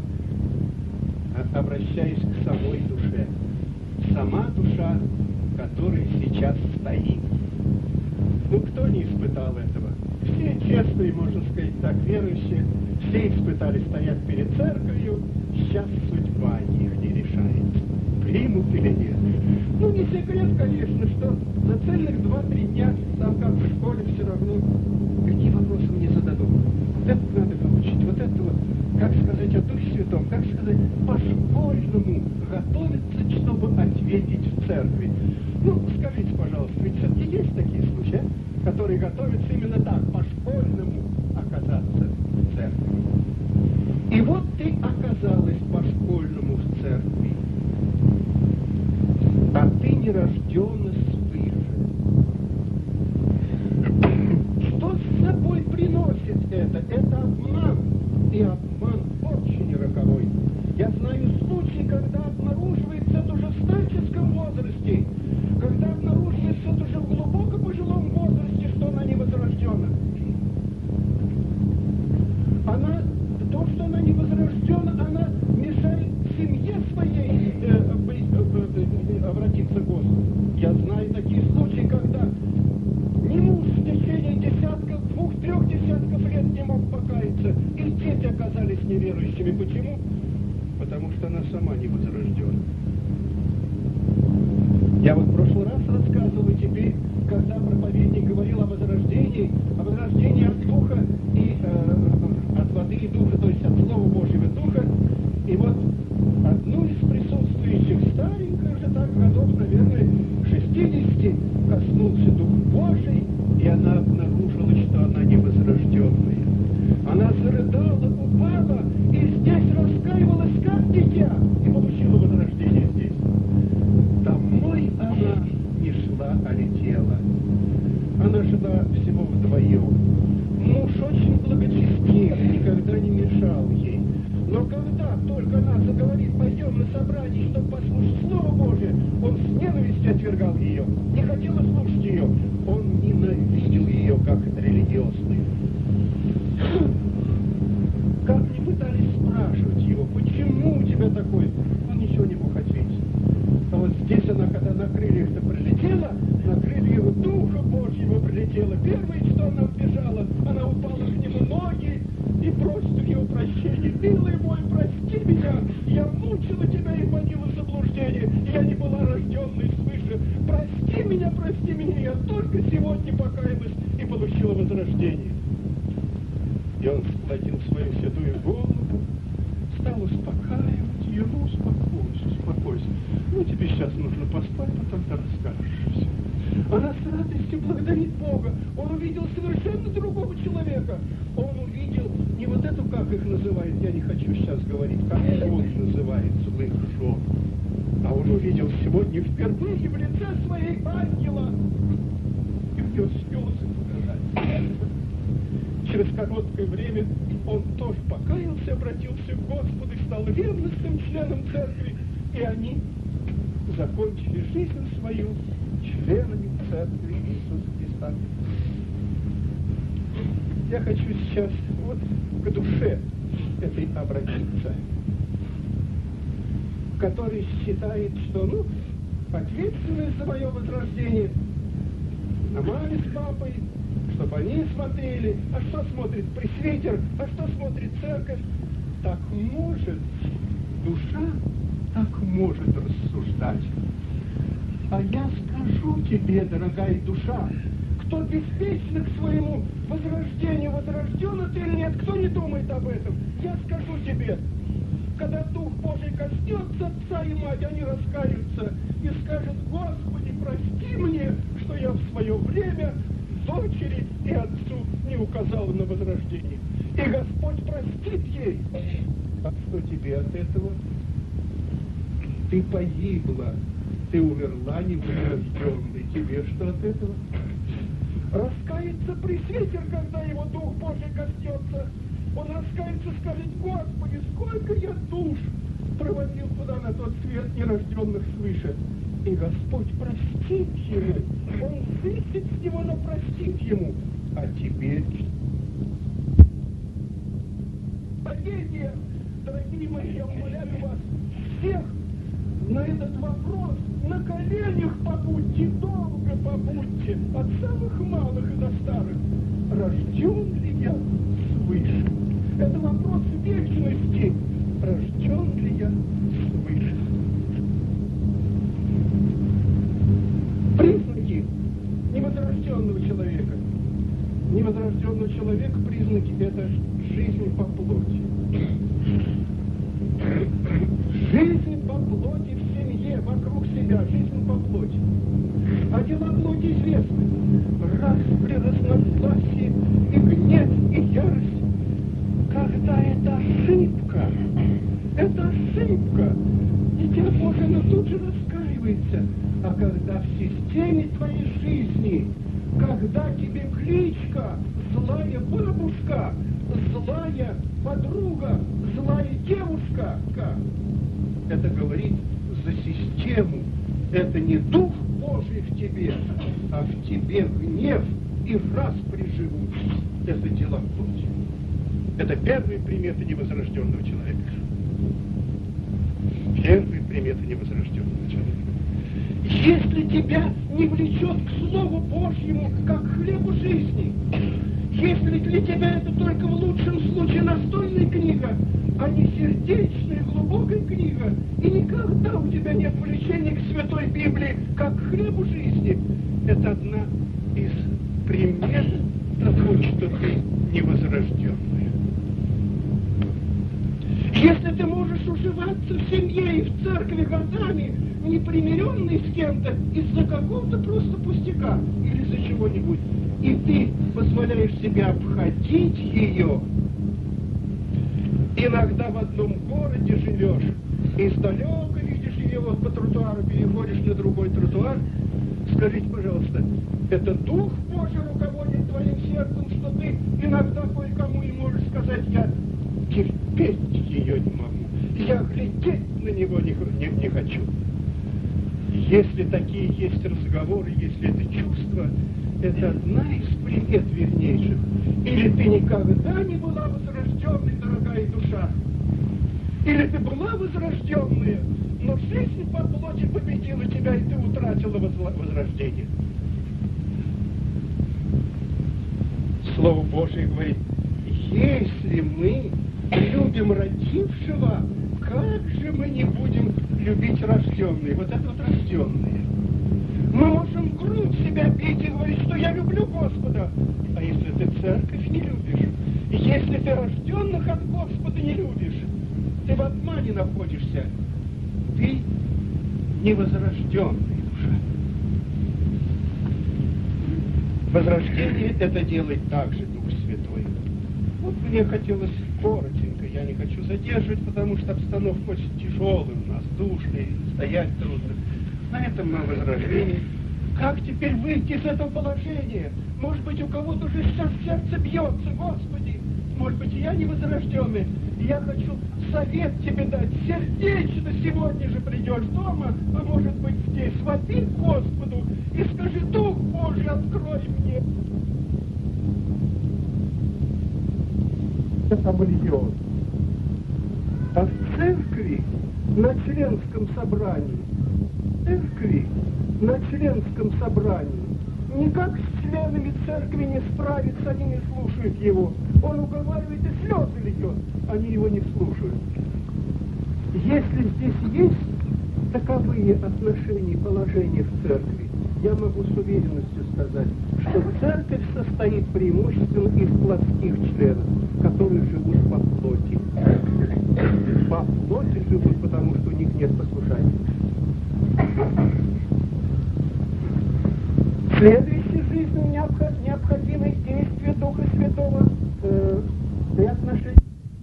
Speaker 1: обращаюсь к самой душе. Сама душа, которая сейчас стоит. Ну, кто не испытал этого? Все честные, можно сказать так, верующие, все испытали, стоят перед церковью, сейчас судьба их не решается, примут или нет. Ну, не секрет, конечно, что за цельных 2-3 дня, там как в школе все равно, какие вопросы мне зададут. Вот это надо выучить, вот это вот, как сказать о Духе Святом, как сказать, по-школьному готовиться, чтобы ответить в церкви. Ну, скажите, пожалуйста, ведь все-таки есть такие случаи, которые готовятся именно так, по-школьному оказаться в церкви. И вот ты оказалась по-школьному в церкви, а ты не рождена свыше. Что с собой приносит это? Это обман. И обман очень роковой. Я знаю случаи, когда обнаруживается это уже в старческом возрасте, когда обнаруживается это уже в глубоко пожилом возрасте, что она не возрождена. неверующими. Почему? Потому что она сама не возрождена. Я вот в прошлый раз рассказывал тебе, когда проповедник говорил о возрождении от Духа и от воды и Духа, то есть от Слова Божьего Духа. И вот одну из присутствующих, старенькая уже так, годов, наверное, 60, коснулся Дух Божий, и она обнаружила, что она не возрожденная. Она зарыдала, упала, и здесь раскаивалась как дитя, и получила возрождение здесь. Домой она не шла, а летела. Она жила всего вдвоем. Муж очень благочестивый, никогда не мешал ей. Но когда только она заговорит, пойдем на собрание, чтобы послушать Слово Божие, он с ненавистью отвергал ее, не хотел слушать ее. Он ненавидел ее как религиозную. Как не пытались спрашивать его, почему у тебя такой, он ничего не мог ответить. А вот здесь она, когда на крыльях-то прилетела, на крыльях Духа Божьего прилетела. Первое, что она убежала, она упала к нему ноги и просит у него прощения. Милый мой, прости меня, я мучила тебя и вводила в заблуждение, я не была рожденной свыше. Прости меня, я только сегодня покаялась и получила возрождение. И он схватил свою седую голову, стал успокаивать ее. Ну, успокойся. Ну, тебе сейчас нужно поспать, потом ты расскажешь все. Она с радостью благодарит Бога. Он увидел совершенно другого человека. Он увидел не вот эту, как их называют, я не хочу сейчас говорить, как он называет злых жен. А он увидел сегодня впервые в лице своей ангела. И у него слезы показались. Через короткое время он тоже покаялся, обратился к Господу и стал ревностным членом церкви. И они закончили жизнь свою членами церкви Иисуса Христа. Я хочу сейчас вот к душе этой обратиться, который считает, что, ответственность за мое возрождение на маме с папой, чтобы они смотрели, а что смотрит пресвитер, а что смотрит церковь. Так может душа, так может рассуждать. А я скажу тебе, дорогая душа, кто беспечно к своему возрождению, возрожден ты или нет, кто не думает об этом, я скажу тебе, когда Дух Божий коснется отца и мать, они раскаются и скажут: Господи, прости мне, что я в свое время дочери и отцу не указал на возрождение. И Господь простит ей. А что тебе от этого? Ты погибла, ты умерла невозрожденной. Тебе что от этого? Раскается пресвитер, когда его Дух Божий коснется. Он раскается, скажет: Господи, сколько я душ проводил туда, на тот свет нерожденных свыше. И Господь простит ему. Он сыщет с него, но простит ему. А теперь падение, дорогие мои, я умоляю вас всех на этот вопрос на коленях побудьте, долго побудьте, от самых малых и до старых. Рожден ли я свыше? Это вопрос вечности. Рожден ли я свыше? Признаки невозрожденного человека. Невозрожденного человека признаки — это жизнь по плоти. Жизнь по плоти в семье, вокруг себя, жизнь по плоти. А дела плоти известны. Распри, разногласие и гнев, и ярость. Когда это ошибка, Дитя Божие, оно тут же раскаивается. А когда в системе твоей жизни, когда тебе кличка злая бабушка, злая подруга, злая девушка, это говорит за систему. Это не Дух Божий в тебе, а в тебе гнев и распри живут. Это дела плоти. Это первые приметы невозрожденного человека. Первые приметы невозрожденного человека. Если тебя не влечет к Слову Божьему, как к хлебу жизни, Если для тебя это только в лучшем случае настольная книга, а не сердечная, глубокая книга, и никогда у тебя нет влечения к Святой Библии, как к хлебу жизни, это одна из примет того, что ты невозрожденная. Если ты можешь уживаться в семье и в церкви годами, не примиренный с кем-то из-за какого-то просто пустяка или из-за чего-нибудь, и ты позволяешь себе обходить ее, иногда в одном городе живешь, и издалека видишь ее, вот по тротуару переходишь на другой тротуар, скажите, пожалуйста, это Дух Божий руководит твоим сердцем, что ты иногда кое-кому и можешь сказать: я терпеть ее не могу, я глядеть на него не хочу. Если такие есть разговоры, если это чувство, это одна из примет вернейших. Или ты никогда не была возрожденной, дорогая душа, или ты была возрожденная, но жизнь по плоти победила тебя, и ты утратила возрождение. Слово Божие говорит: если мы любим родившего, как же мы не будем любить рожденные? Вот это вот рожденные. Мы можем в грудь себя бить и говорить, что я люблю Господа. А если ты церковь не любишь, если ты рожденных от Господа не любишь, ты в обмане находишься. Ты невозрожденная душа. Возрождение это делает также Дух Святой. Вот мне хотелось коротенько, я не хочу задерживать, потому что обстановка очень тяжелая у нас, душная, стоять трудно. На этом мы возрождение. Как теперь выйти из этого положения? Может быть, у кого-то уже сейчас сердце бьется, Господи. Может быть, я невозрожденный. Я хочу совет тебе дать. Сердечно сегодня же придешь дома, а может быть здесь. Вопи к Господу и скажи: Дух Божий, открой мне. Обольет. А в церкви на членском собрании, никак с членами церкви не справится, они не слушают его. Он уговаривает и слезы льет, они его не слушают. Если здесь есть таковые отношения и положения в церкви, я могу с уверенностью сказать, что церковь состоит преимущественно из плотских членов, которые живут по плоти. По плоти живут, потому что у них нет послушания. Следующей жизнью необходимое действие Духа Святого для отношений.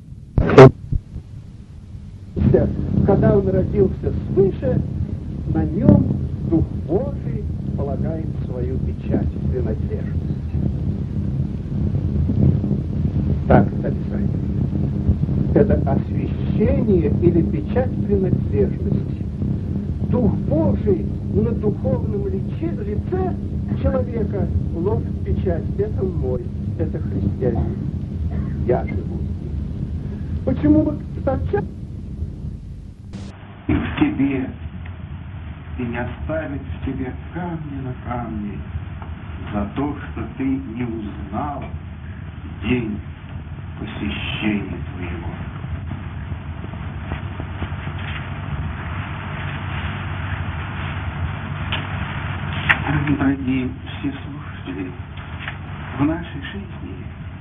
Speaker 1: Когда он родился свыше, на нем Дух Божий полагает свою печать принадлежности. Так это описание. Это освящение или печать принадлежности. Дух Божий на духовном лице человека ложит печать. Это мой, это христианин. Я живу здесь. Почему бы так часто в тебе и не оставить в тебе камня на камне за то, что ты не узнал день посещения твоего. Дорогие все слушатели, в нашей жизни,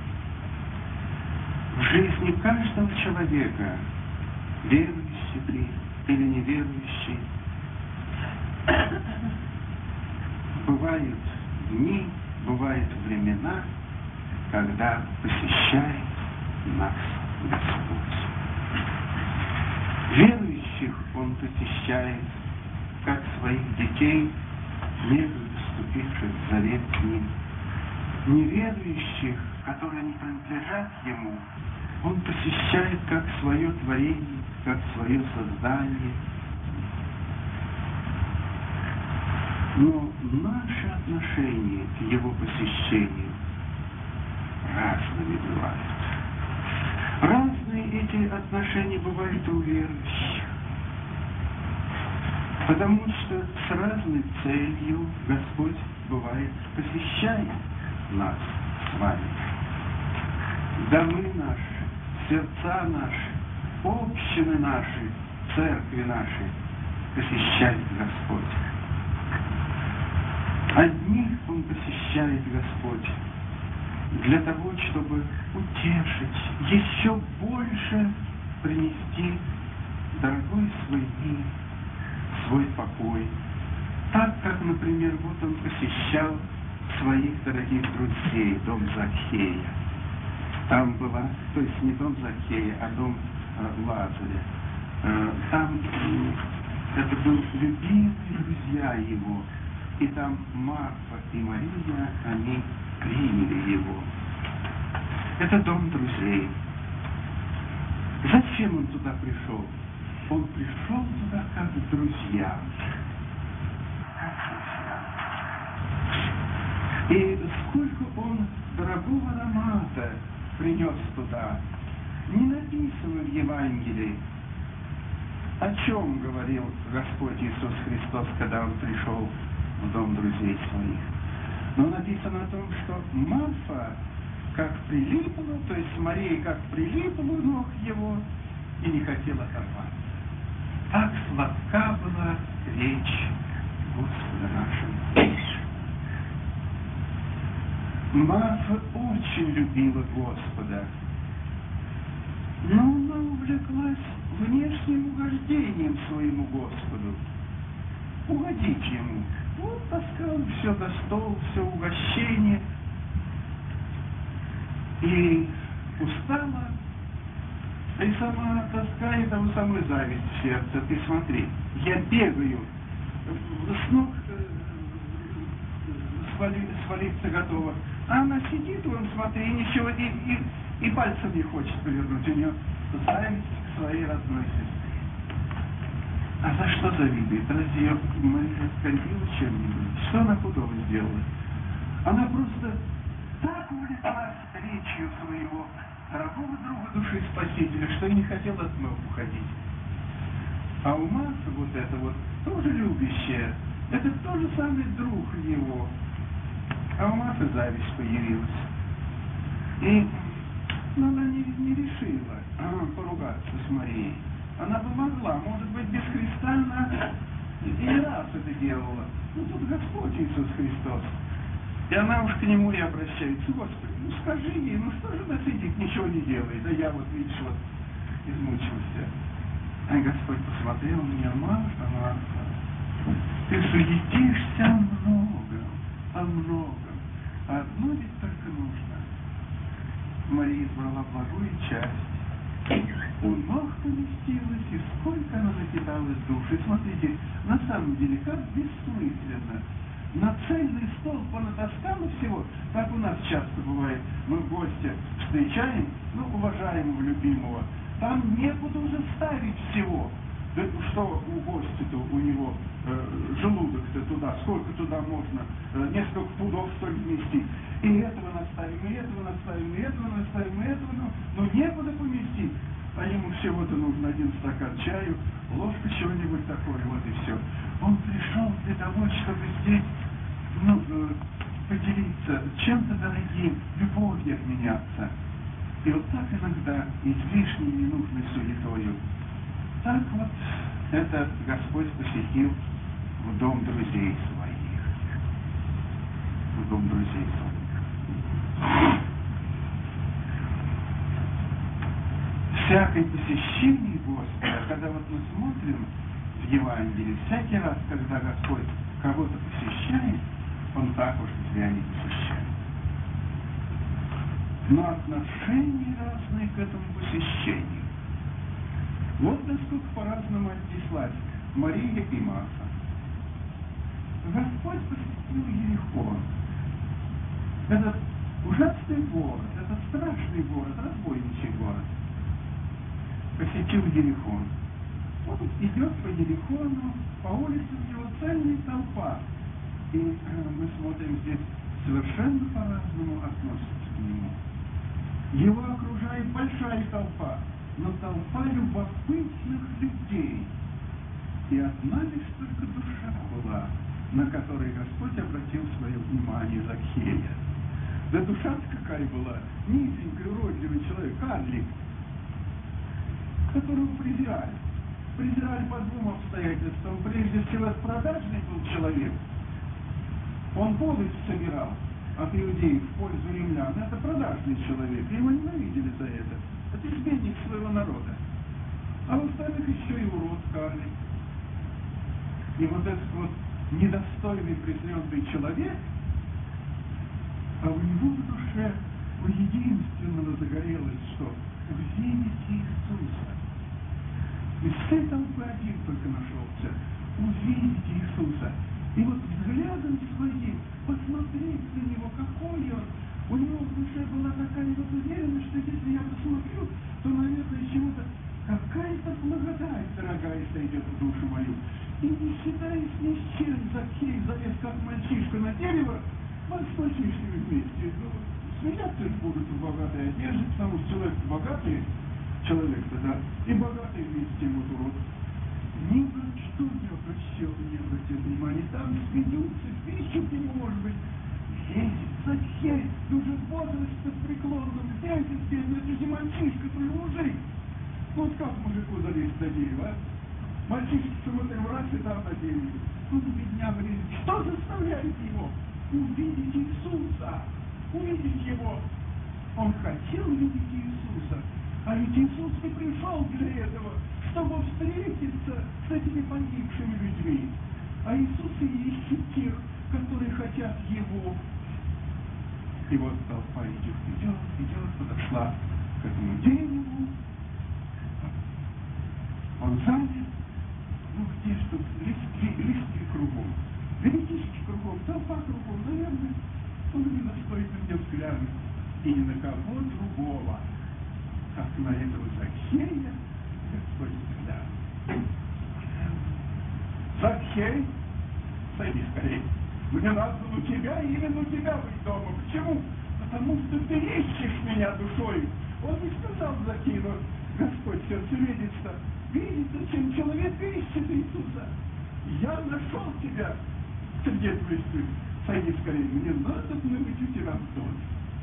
Speaker 1: в жизни каждого человека, верующий ты или неверующий, бывают дни, бывают времена, когда посещает нас Господь. Верующих Он посещает, как своих детей, некогда вступивших в завет с Ним. Неверующих, которые не принадлежат Ему, Он посещает как свое творение, как свое создание. Но наши отношения к Его посещению разными бывают. Разные эти отношения бывают у верующих. Потому что с разной целью Господь, бывает, посещает нас с вами.
Speaker 2: домы наши, сердца наши, общины наши, церкви наши посещает Господь. Одних Он посещает Господь для того, чтобы утешить, еще больше принести дорогой свой мир, свой покой. Так, как, например, вот Он посещал своих дорогих друзей, дом Закхея. Там была, то есть не дом Закхея, а дом Лазаря. Там это были любимые друзья Его. И там Марфа и Мария, они приняли Его. Это дом друзей. Зачем Он туда пришел? Он пришел туда как друзья. И сколько Он дорогого аромата принес туда, не написано в Евангелии. О чем говорил Господь Иисус Христос, когда Он пришел в дом друзей своих? Но написано о том, что Марфа как прилипла, то есть Мария как прилипла у ног Его и не хотела оторваться. Так сладка была речь Господа нашего. Марфа очень любила Господа, но она увлеклась внешним угождением своему Господу. Угодить Ему. Вот таскал все до стола, все угощение. И устала, и сама таскает, а у самой зависть в сердце. Ты смотри, я бегаю, с ног свалиться готова. А она сидит, вон, смотри, ничего, и пальцем не хочет повернуть. У нее зависть к своей родной сестре. А за что завидует? Разве ее Мария оскорбила чем-нибудь? Что она худого сделала? Она просто так увлеклась речью своего дорогого друга души Спасителя, что и не хотела от него уходить. А у Марфы вот это вот тоже любящее, это тот же самый друг его. А у Марфы зависть появилась. И она не решила поругаться с Марией. Она бы могла, может быть, без Христа она и не раз это делала. Ну тут Господь Иисус Христос. И она уж к Нему и обращается: Господи, ну скажи ей, ну что же она сидит, ничего не делает, да я вот, видишь, вот измучился. А Господь посмотрел на меня: Марфа, Марфа, ты суетишься о многом, а одно ведь только нужно. Мария избрала благую часть, у ног поместилась, и сколько она напиталась души. Смотрите, на самом деле, как бессмысленно. На цельный стол понатаскано всего, как у нас часто бывает, мы в гости встречаем, уважаемого, любимого, там некуда уже ставить всего. Да что у гостя-то, у него желудок-то туда, сколько туда можно, несколько пудов что ли вместить. И этого наставим, и этого наставим, и этого наставим, и этого, но некуда поместить. А ему всего-то нужно один стакан чаю, ложка чего-нибудь такое, вот и все. Он пришел для того, чтобы здесь, поделиться чем-то дорогим, любовью обменяться. И вот так иногда излишней ненужной суетою. Так вот это Господь посетил в дом друзей своих. В дом друзей своих. Всякое посещение Господа, когда вот мы смотрим в Евангелии, всякий раз, когда Господь кого-то посещает, Он так уж зря не посещает. Но отношения разные к этому посещению. Вот насколько по-разному отнеслась Мария и Марфа. Господь посетил Ерихон. Этот ужасный город, этот страшный город, разбойничий город. Посетил Ерихон. Он идет по Ерихону, по улицам его цельная толпа. И мы смотрим здесь, совершенно по-разному относятся к нему. Его окружает большая толпа, но толпа любопытных людей. И одна лишь только душа была, на которой Господь обратил свое внимание, Закхея. Да душа какая была, низенький, уродливый человек, карлик, которого презирали. Презирали по двум обстоятельствам. Прежде всего, это продажный был человек. Он повесть собирал от иудеев в пользу римлян. Это продажный человек. Его ненавидели за это. Это изменник своего народа. А во-вторых, еще и урод, карлик. И вот этот вот недостойный, презренный человек, а у него в душе единственно загорелось, что увидите Иисуса. Из этой толпы один только нашелся. Увидите Иисуса. И вот взглядом своим посмотреть на него, какой он. У него в душе была такая вот уверенность, что если я посмотрю, то, наверное, чего-то какая-то благодать, дорогая, сойдет в душу мою. И не считаясь ни с чем, Закхей залез как мальчишка на дерево, с мальчишками вместе. Ну, смеяться будут в богатой одежде, потому что человек богатый, человек-то, да, и богатый вместе вот урод. Ни на что не обращал внимания. Там смеются, пищут ему, может быть. Здесь Закхей, уже в возрасте преклонном, дядя, это же мальчишка, твой мужик. Ну вот как мужику залезть на дерево, а? Мальчишки смотрим раз и там на дерево. Тут бедняк говорит, что заставляет его увидеть Иисуса? Увидеть его. Он хотел видеть Иисуса. А ведь Иисус не пришел для этого, чтобы встретиться с этими погибшими людьми. А Иисус и ищет тех, которые хотят Его. И вот толпа идет, подошла к этому дереву. Он занят, ну где ж тут листья кругом, ребятишки кругом, толпа кругом, наверное, он именно стоит на меня взглянуть. И ни на кого другого, как на этого Закхея, Господь взглянул. Закхей, сойди скорее. Мне надо у тебя, именно у тебя быть дома. Почему? Потому что ты ищешь меня душой. Он не сказал Закхею, но Господь сердце видится, чем человек ищет Иисуса. Я нашел тебя, свидетельствует. Сойди скорее, мне надо быть у тебя в доме.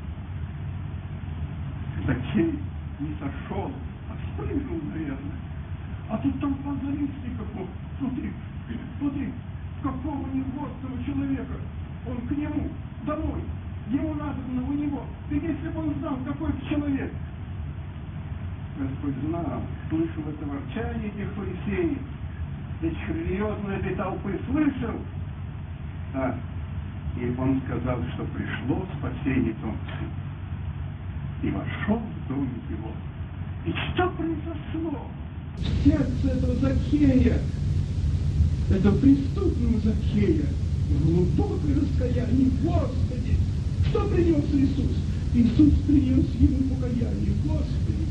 Speaker 2: Закхей не сошел, а спрыгнул, наверное. А тут толпа завистников. Смотри, какого негодного человека. Он к нему, домой. Ему надо у него. Ты если бы он знал, какой это человек. Господь знал, слышал это ворчание этих фарисеев, этих религиозной этой толпы, слышал. Да. И он сказал, что пришло спасение Томцу. И вошел в дом его. И что произошло? В сердце этого Закхея, этого преступного Закхея, в глубокое раскаяние. Господи, что принес Иисус? Иисус принес ему покаяние. Господи,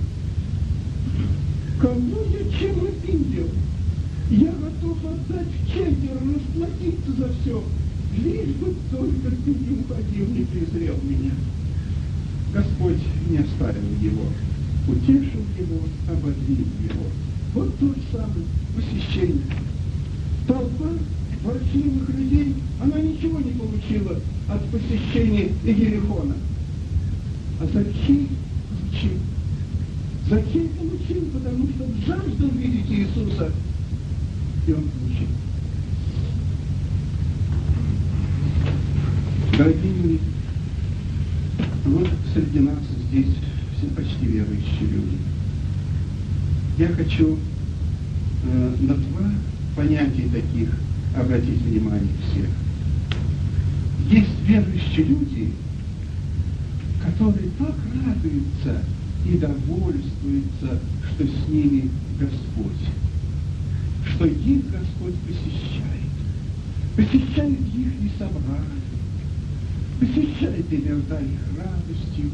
Speaker 2: кому я чем обидел? Я готов отдать вчетверо, расплатиться за все, лишь бы только ты не уходил, не презрел меня. Господь не оставил его, утешил его, ободрил его. Вот то же самое посещение. Толпа ворчливых людей, она ничего не получила от посещения Иерихона. А Закхей получил. Закхей получил, потому что он жаждал видеть Иисуса. И он получил. Дорогие мои, вот среди нас здесь все почти верующие люди. Я хочу на два понятия таких обратить внимание всех. Есть верующие люди, которые так радуются и довольствуются, что с ними Господь, что их Господь посещает их и собрания, посещает иногда их радостью.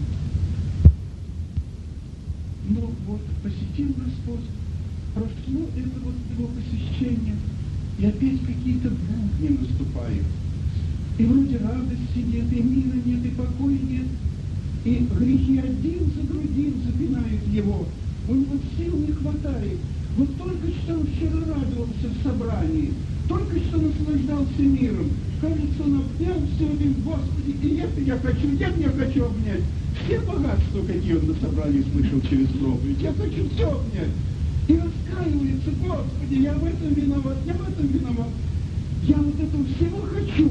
Speaker 2: Но вот посетил Господь, прошло это вот его посещение, и опять какие-то будни наступают. И вроде радости нет, и мира нет, и покоя нет, и грехи один за другим запинают его. У него сил не хватает. Вот только что он вчера радовался в собрании,
Speaker 3: только что наслаждался миром. Кажется, он обнял все один, Господи, и это я хочу обнять. Все богатства, какие он на собрании слышал через проповедь, я хочу все обнять. И раскаивается, Господи, я в этом виноват, я вот этого всего хочу.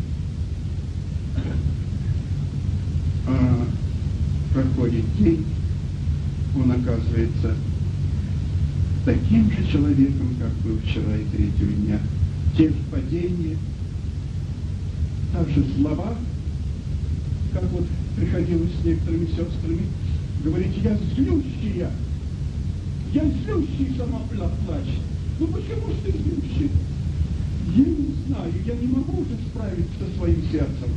Speaker 3: А проходит день, он оказывается таким же человеком, как был вчера и третьего дня. Те же падения, та же слова, как вот приходилось с некоторыми сестрами, говорите, я злющий сама плачет. Ну почему ж ты злющий? Я не знаю, я не могу уже справиться со своим сердцем.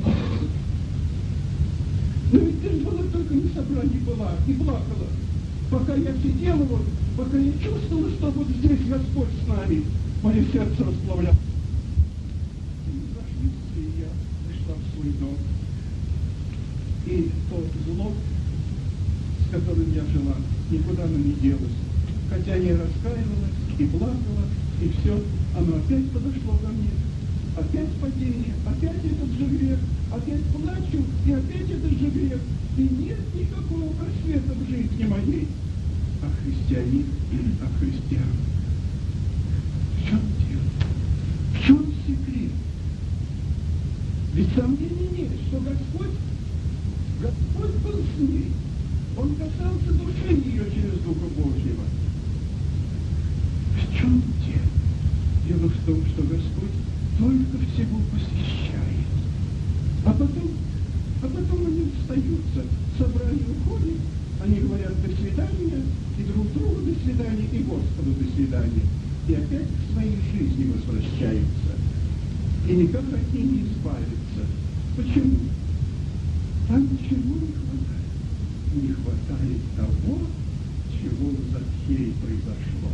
Speaker 3: Но ведь ты же была только на собрании была и плакала. Пока я сидела вот, пока я чувствовала, что вот здесь Господь с нами, мое сердце расплавлялось. И я пришла в свой дом. И тот зло, с которым я жила, никуда оно не делось. Хотя я раскаивалась и плакала, и все, оно опять подошло ко мне. Опять падение, опять этот же грех, опять плачу, и опять этот же грех. И нет никакого просвета в жизни моей. А христианин, а христиан. В чем дело? В чем секрет? Ведь сомнений нет, что Господь был с ней. Он касался души ее через Духа Божьего. В чем дело? Дело в том, что Господь только всего посвящает. А потом они остаются, собрание уходит, они говорят «до свидания», и друг другу «до свидания», и Господу «до свидания». И опять к своей жизни возвращаются. И никак от ней не избавиться. Почему? Там чего не хватает? Не хватает того, чего в Закхее произошло.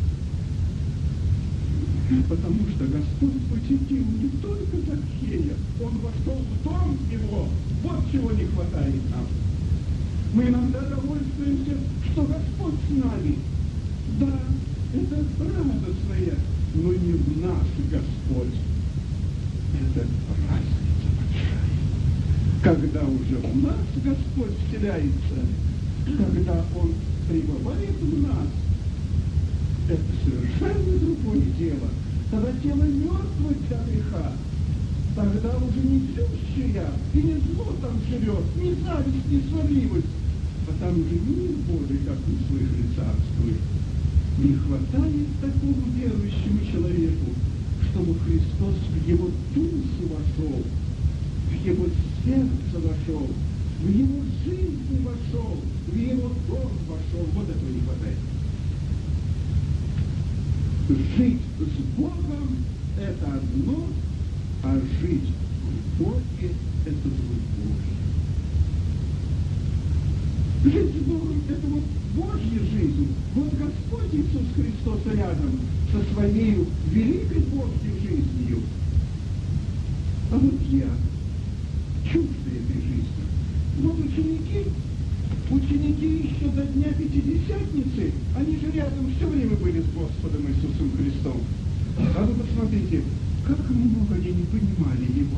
Speaker 3: Потому что Господь посетил не только Закхея, Он вошел в дом его. Вот чего не хватает нам. Мы иногда довольствуемся, что Господь с нами. Да, это радостное, но не в нас Господь. Это разница большая. Когда уже в нас Господь вселяется, когда Он пребывает в нас, это совершенно другое дело. Тогда тело мертвое для греха. Тогда уже не злющая и не зло там живет, не зависть, не сварливость. А там уже мир Божий, как мы слышали, царствует. Не хватает такому верующему человеку, чтобы Христос в его душу вошел, в его сердце вошел, в его жизнь вошел, в его дом вошел. Вот этого не хватает. Жить с Богом – это одно, а жить в Боге – это другое. Жить с Богом – это вот Божья жизнь. Вот Господь Иисус Христос рядом со своей великой Божьей жизнью. А вот я чужда этой жизни. Вот ученики еще до Дня Пятидесятницы, они же рядом все время были с Господом Иисусом Христом. А вы посмотрите, как много они не понимали Его.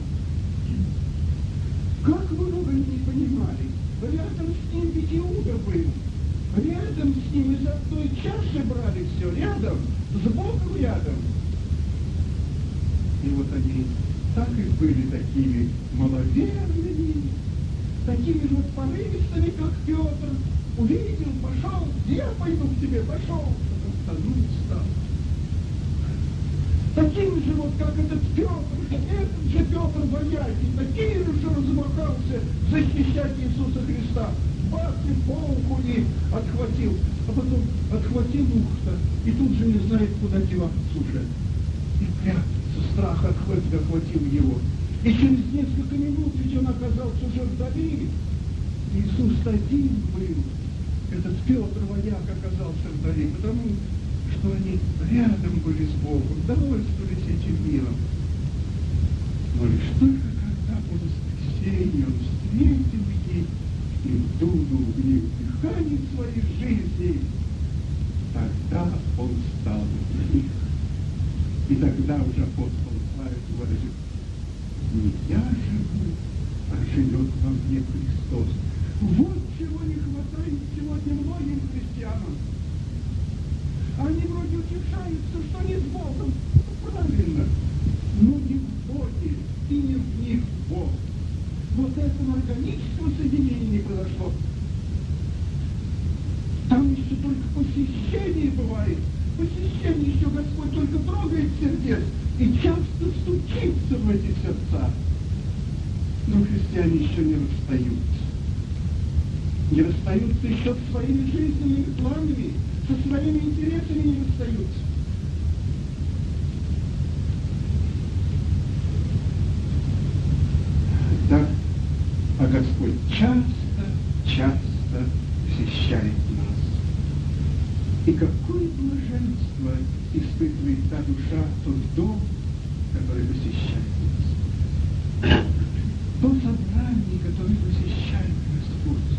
Speaker 3: Как много они не понимали. Рядом с ним ведь Иуда был. Рядом с ним из одной чаши брали все. Рядом, с Богом рядом. И вот они так и были такими маловерными, такими же вот порывистыми, как Петр. Увидел, пошел, я пойду к тебе, пошел, потом стал. Таким же вот, как этот же Петр вояки, таким же размахался защищать Иисуса Христа. Бахнет по уху и отхватил, а потом отхватил ухо, и тут же не знает, куда деваться уже. И прятаться, страх охватил его. И через несколько минут ведь он оказался уже вдали. Иисус один был. Этот Петр вояк оказался вдали, потому что они рядом были с Богом, довольствовались этим миром. Но лишь только когда по воскресенью он встретил их и вдунул в них дыхание своей жизни, тогда он стал в них. И тогда уже апостол Павел говорит: не я живу, а живет во мне Христос. Вот чего не хватает сегодня многим христианам. Они вроде утешаются, что не с Богом. Ну, правильно. Но не в Боге и не в них Бог. Вот этого органического соединения не произошло. Там еще только посещение бывает. Посещение еще Господь только трогает сердец и часто стучится в эти сердца. Но христиане еще не расстаются. Не расстаются еще со своими жизненными планами, со своими интересами не расстаются. Да, а Господь часто посещает нас. И какое блаженство испытывает та душа, тот дом, который посещает нас. То собрание, которое посещает Господь.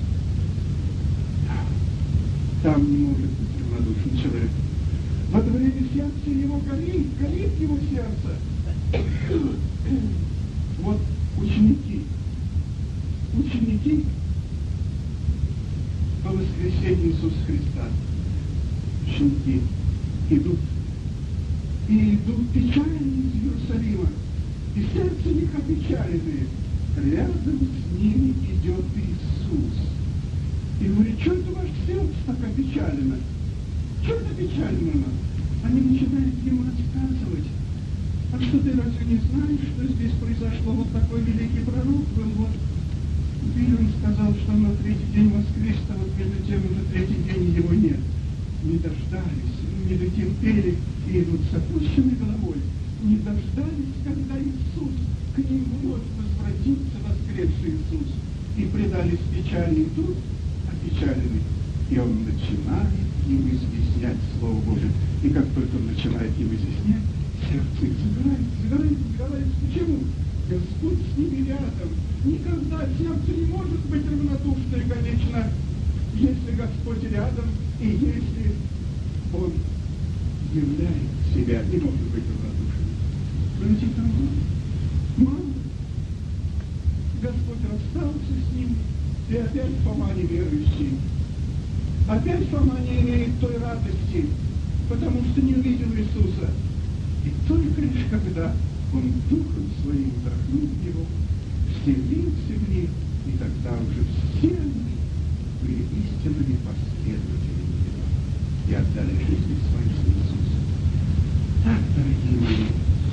Speaker 3: Там не может быть равнодушен человек. Во дворе сердце его горит его сердце. Вот ученики по воскресению Иисуса Христа, ученики идут печальные из Иерусалима, и сердце них опечаленное. Рядом с ними идет Иисус. И говорит: что это ваше сердце так опечалено? Что это печально? Они начинают ему рассказывать. А что, ты разве не знаешь, что здесь произошло? Вот такой великий пророк был, вот. Он сказал, что он на третий день воскрес, а вот между тем уже третий день его нет. Не дождались, не дотерпели и идут с опущенной головой. Не дождались, когда Иисус к ним вновь возвратится, воскресший Иисус. И предались печали, идут опечалены. И он начинает им изъяснять Слово Божие. И как только он начинает им изъяснять, сердце их загорается. Почему? Господь с ними рядом. Никогда сердце не может быть равнодушно и, конечно, если Господь рядом и если Он являет себя, не может быть равнодушен. Понимаете, там мало. Господь расстался с ним, и опять Фома неверующий. Опять Фома не имеет той радости, потому что не увидел Иисуса. И только лишь когда он духом своим вдохнул в него, вселился в них, и тогда уже все они были истинными последователями его и отдали жизнь свою за Иисуса. Так, дорогие мои,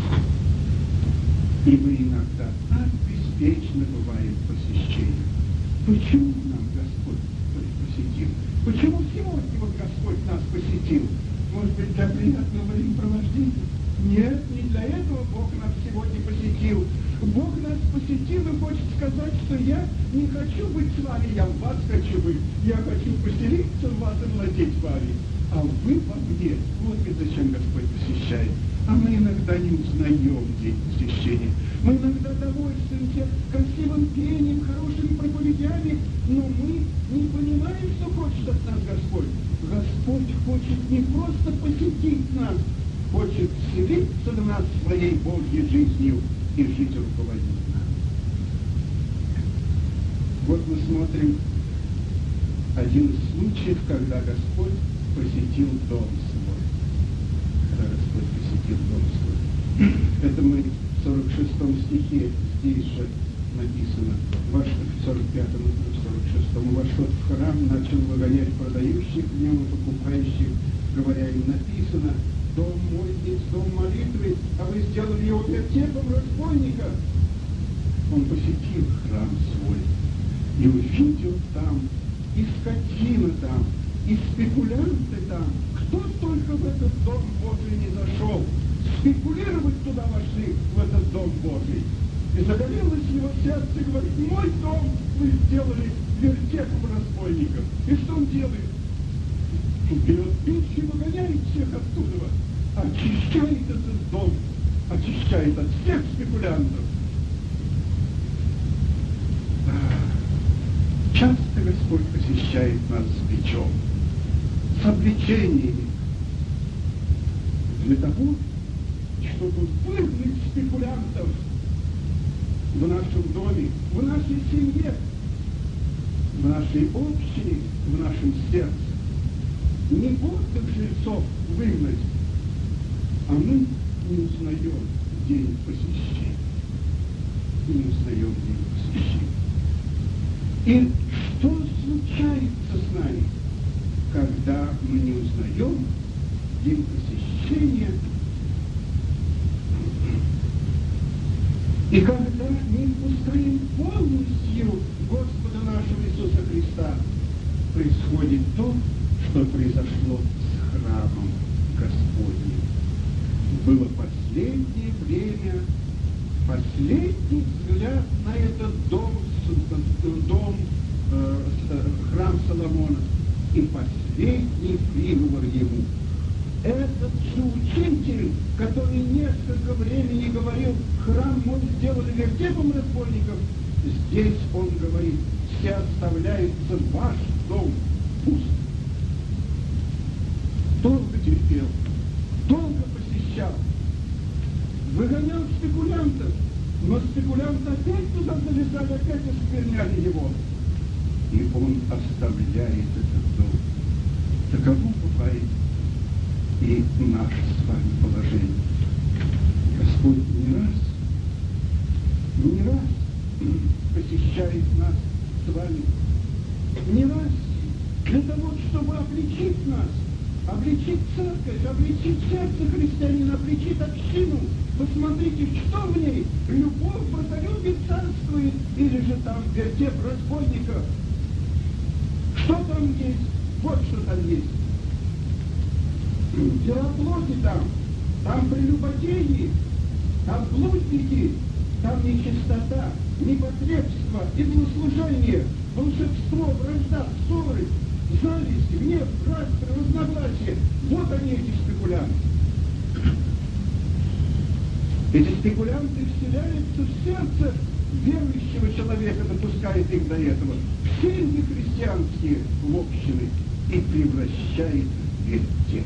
Speaker 3: и мы иногда так беспечно бываем в посещениях. Почему нам Господь посетил? Почему сегодня вот Господь нас посетил? Может быть, для приятного времяпровождения? Нет, не для этого Бог нас сегодня посетил. Бог нас посетил и хочет сказать, что я не хочу быть с вами, я в вас хочу быть. Я хочу поселиться в вас и владеть вами. А вы во мне. Вот ведь зачем Господь посещает. А мы иногда не узнаем день посещения. Мы иногда довольствуемся красивым пением, хорошими проповедями, но мы не понимаем, что хочет от нас Господь. Господь хочет не просто посетить нас, хочет вселиться в нас своей Божьей жизнью и жить руководить нами. Вот мы смотрим один из случаев, когда Господь посетил дом свой. Когда Господь посетил дом свой. Это мы в 46 стихе, здесь же написано, в 45-м и 46-м, вошел в храм, начал выгонять продающих в нем и покупающих, говоря им, написано: дом мой есть дом молитвы, а вы сделали его вертепом разбойника. Он посетил храм свой и увидел там и скотина там, и спекулянты там. Кто только в этот дом Божий не зашел, спекулировать туда вошли, в этот дом Божий. И загорелось его сердце, и говорит: мой дом вы сделали вертепом разбойников. И что он делает? Он берет пищу и выгоняет всех оттуда, очищает этот дом, очищает от всех спекулянтов. Часто Господь посещает нас с бичом, с обличениями, для того, чтобы выгнать спекулянтов в нашем доме, в нашей семье, в нашей общине, в нашем сердце. Не гордых жильцов выгнать, а мы не узнаем день посещения. Не узнаем день посещения. И что случается с нами, когда мы не узнаем день посещения, и когда не впускаем полностью Господа нашего Иисуса Христа, происходит то, что произошло с храмом Господним. Было последнее время, последний взгляд на этот дом, храм Соломона, и последний приговор ему. Этот же учитель, который несколько времени говорил, храм мой сделали вертепом разбойников, здесь он говорит, все оставляется ваш дом пуст. Долго терпел, долго посещал, выгонял спекулянтов, но спекулянты опять туда залезали, опять оскверняли его. И он оставляет этот дом. Таково бывает и наше с вами положение. Господь не раз посещает нас с вами, не раз для того, чтобы обличить нас, обличить церковь, обличить сердце христианина, обличить общину. Посмотрите, что в ней? Любовь, братолюбие царствует, или же там вертеп разбойников? Что там есть? Вот что там есть. Дела плоти там прелюбодеи, там блудники, там нечистота, непотребство, идолослужение, волшебство, вражда, ссоры, зависть, гнев, распри, разногласия. Вот они, эти спекулянты. Эти спекулянты вселяются в сердце верующего человека, допускает их до этого, в семьи христианские, в общины, и превращает в вертеп.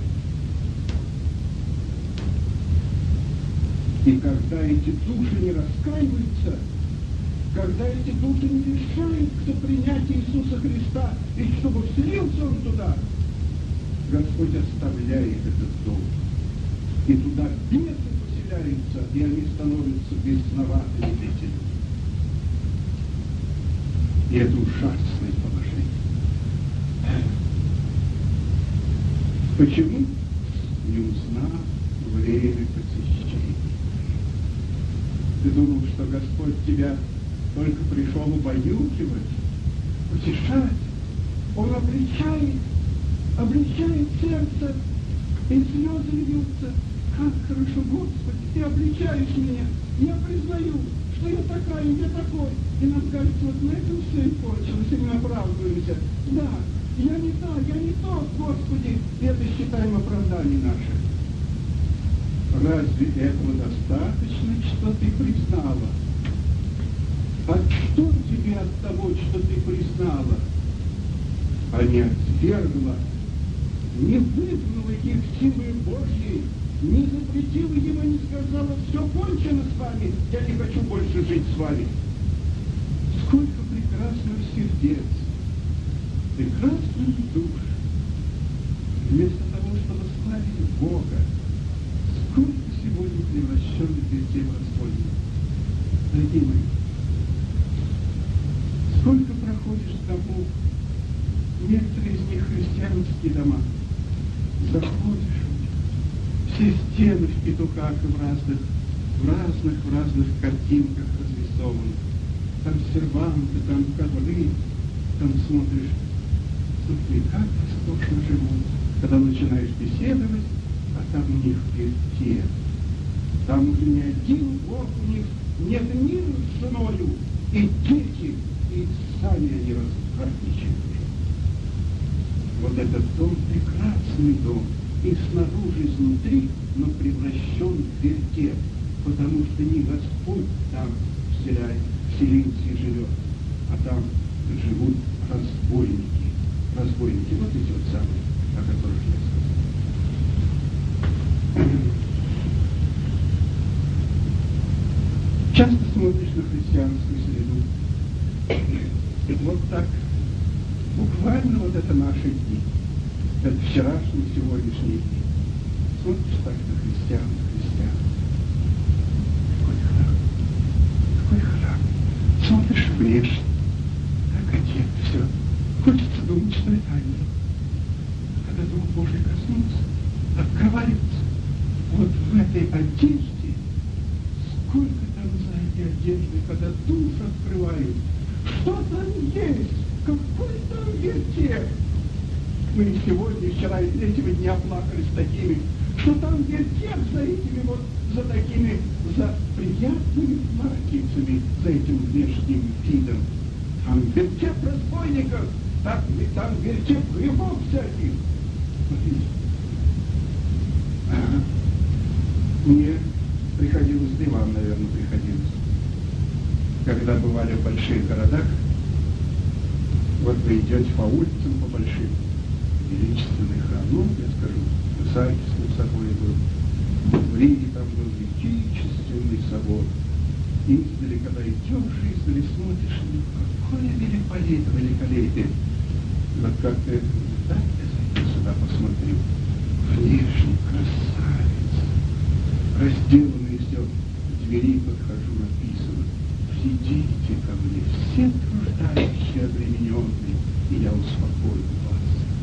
Speaker 3: И когда эти души не раскаиваются, когда эти души не решаются принять Иисуса Христа, и чтобы вселился Он туда, Господь оставляет этот дом. И туда бесы поселяются, и они становятся бесноватыми детьми. И это ужасное положение. Почему? Не узнав время посещения. Ты думал, что Господь тебя только пришел убаюкивать, утешать. Он обличает сердце, и слезы льются. Как хорошо, Господи, Ты обличаешь меня. Я признаю, что я такая, я такой. И нам кажется, вот на этом все и кончилось, и мы оправдываемся. Да, я не та, я не тот, Господи, и это считаем оправданием наше. Разве этого достаточно, что ты признала? А что тебе от того, что ты признала, а не отвергла, не выгнала их силой Божьей, не запретила ему, не сказала, все кончено с вами, я не хочу больше жить с вами. Сколько прекрасных сердец, прекрасных душ, вместо того, чтобы славить Бога, сколько сегодня превращенных детей Господних. Дорогие мои, сколько проходишь домов, некоторые из них христианские дома, заходишь, все стены в петухах и в разных картинках разрисованы. Там серванты, там ковры, там смотришь, как роскошно живут. Когда начинаешь беседовать, а там у них вертеп. Там уже не один Бог, у них нет мира с женою, и дети, и сами они разбратничают. Вот этот дом прекрасный дом, и снаружи, изнутри, но превращен в вертеп, потому что не Господь там вселился и живет, а там живут разбойники. Разбойники, вот эти вот самые, о которых я сказал. христианскую среду. Вот так, буквально вот это наши дни, это вчерашние, сегодняшние дни. Смотришь так на христиан. Какой храм. Смотришь внешне, как одет, все. Хочется думать, что это они. Когда Дух Божий коснется, открывается. Вот в этой одежде, сколько там за этой одеждой, когда душ открывают, что там есть, какой там вертеп. Мы и сегодня, вчера и третьего дня плакались такими, что там вертеп за этими вот, за такими, за приятными платьицами, за этим внешним видом. Там вертеп разбойников, там вертеп грехов всяких. Мне приходилось, да и вам, наверное, приходилось, когда бывали в больших городах, вот вы идете по улицам, по большим, величественный храм, ну, я скажу, Высоцкий с собой был, в Риге там был величественный собор, и издали, когда идешь, издали смотришь, ну, какое великолепие. Вот как-то, да, я зайду сюда, посмотрю, внешне красавица, разделанные все, к двери подхожу, написано, придите ко мне, все труждающие, обремененные, и я успокою вас.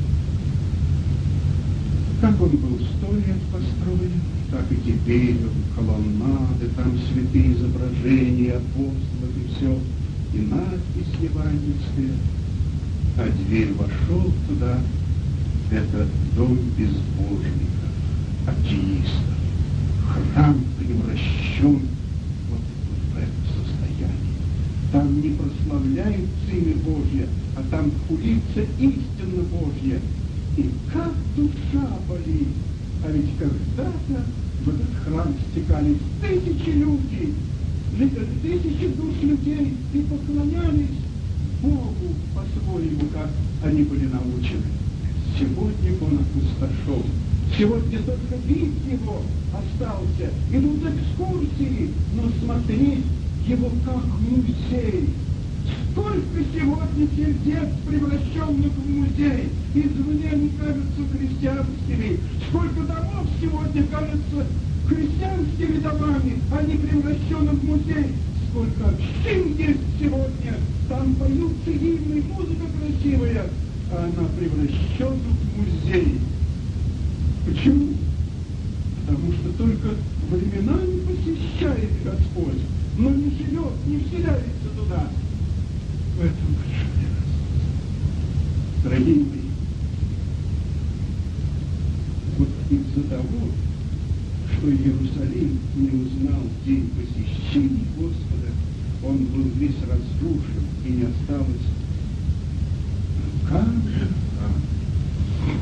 Speaker 3: Как он был 100 лет построен, так и теперь колоннады, там святые изображения, апостолов и все, и надпись евангельская. А дверь вошел туда, это дом безбожников, атеистов. Храм превращен вот в это состояние. Там не прославляется имя Божье, а там хулится истина Божья. И как душа болит! А ведь когда-то в этот храм стекались тысячи людей, тысячи душ людей и поклонялись Богу по-своему, как они были научены. Сегодня он опустошен. Сегодня только вид его остался. Идут экскурсии, но смотреть его как музей. Сколько сегодня сердец, превращенных в музей, извне не кажутся христианскими. Сколько домов сегодня кажутся христианскими домами, а не превращенных в музей. Сколько общин есть сегодня, там поются гимны, музыка красивая, а она превращена в музей. Почему? Потому что только временами посещает Господь, но не живет, не вселяется туда. В этом большой раз. Дорогие мои, вот из-за того, что Иерусалим не узнал день посещения Господа, он был весь разрушен, и не осталось. Как же так?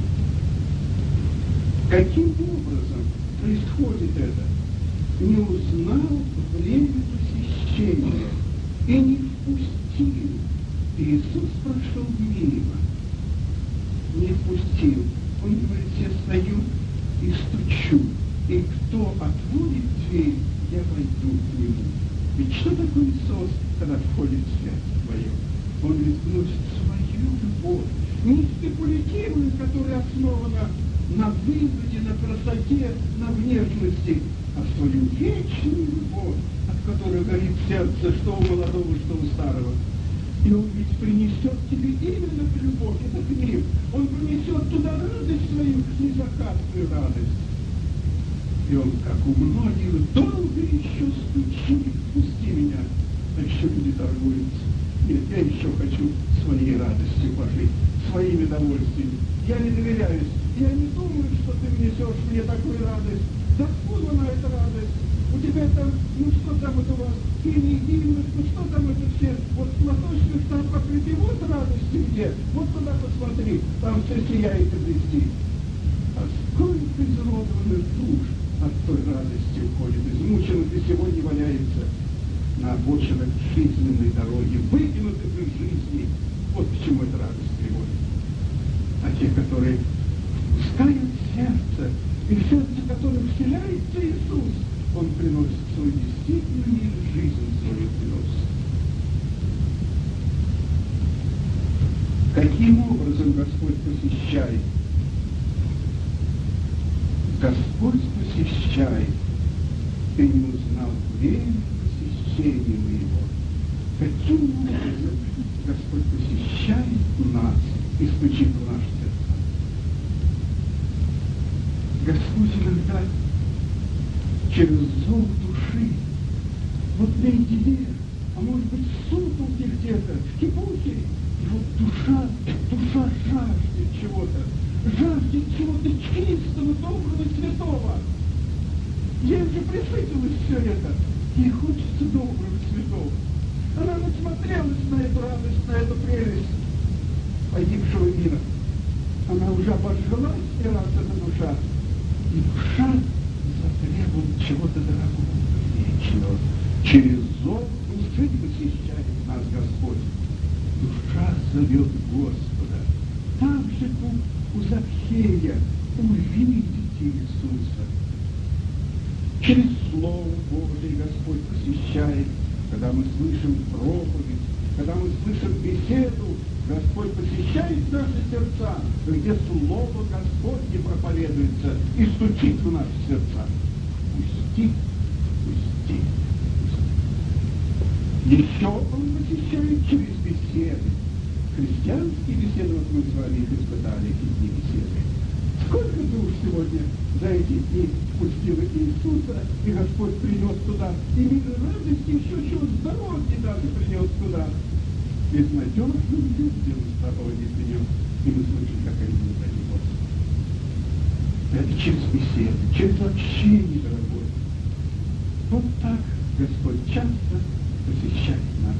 Speaker 3: Каким образом происходит это? Не узнал время посещения и не впустил. Иисус прошел мимо, не впустил. Он говорит, я стою и стучу, и кто отворит дверь, я войду к нему. Ведь что такое Иисус, когда входит в святое твое? Он ведь вносит свою любовь, не спекулятивную, которая основана на выгоде, на красоте, на внешности, а свою вечную любовь, от которой горит сердце, что у молодого, что у старого. И он ведь принесет тебе именно к любови, это к ним. Он принесет туда радость свою, незакатную радость. И он, как у многих, долго еще стучит, пусти меня. А еще люди торгуются. Нет, я еще хочу своей радостью пожить, своими удовольствиями. Я не доверяюсь. Я не думаю, что ты внесешь мне такую радость. Да откуда она, эта радость? У тебя там, ну что там это у вас, гимны, ну что там это все, вот платочных там покрытие, вот радости где, вот туда посмотри, там все сияет и блестит. А сколько изуродованных душ от той радости уходит, измученных и сегодня валяется на обочинах жизненной дороги, выкинутых из жизни. Вот к чему эта радость приводит. А те, которые впускают сердце, и в сердце которых вселяется Иисус, Он приносит свою действительную мир, жизнь свою приносит. Каким образом Господь посещает? Господь посещает. Ты не узнал время посещения моего. Каким образом Господь посещает нас и стучит в наше сердце? Господь иногда через зов души, вот наедине, а может быть в сутолке где-то, в кипухе, и вот душа жаждет чего-то чистого, доброго, святого. Ей уже присытилось все это, ей хочется доброго, святого. Она насмотрелась на эту радость, на эту прелесть погибшего мира. Она уже обожглась не раз, эта душа. И душа затребует чего-то дорогого, вечного. Через зов души посещает нас Господь. Душа зовет Господа. Так же, как у Закхея, увидите Иисуса. Через Слово Божие Господь посещает. Когда мы слышим проповедь, когда мы слышим беседу, Господь посещает наши сердца, где Слово Господне проповедуется и стучит в наши сердца. Пусти, пусти, пусти. Еще Он посещает через беседы. Христианские беседы, вот мы с вами их испытали, эти дни беседы. Сколько душ сегодня за эти дни впустило Иисуса, и Господь принес туда, и мир радости, еще чего здоровья даже принес туда. Безнадежным людям проповеди принес, и мы слышим, как они благодарят Господа. Это через беседы, через общение, дорогой. Вот так Господь часто посещает нас.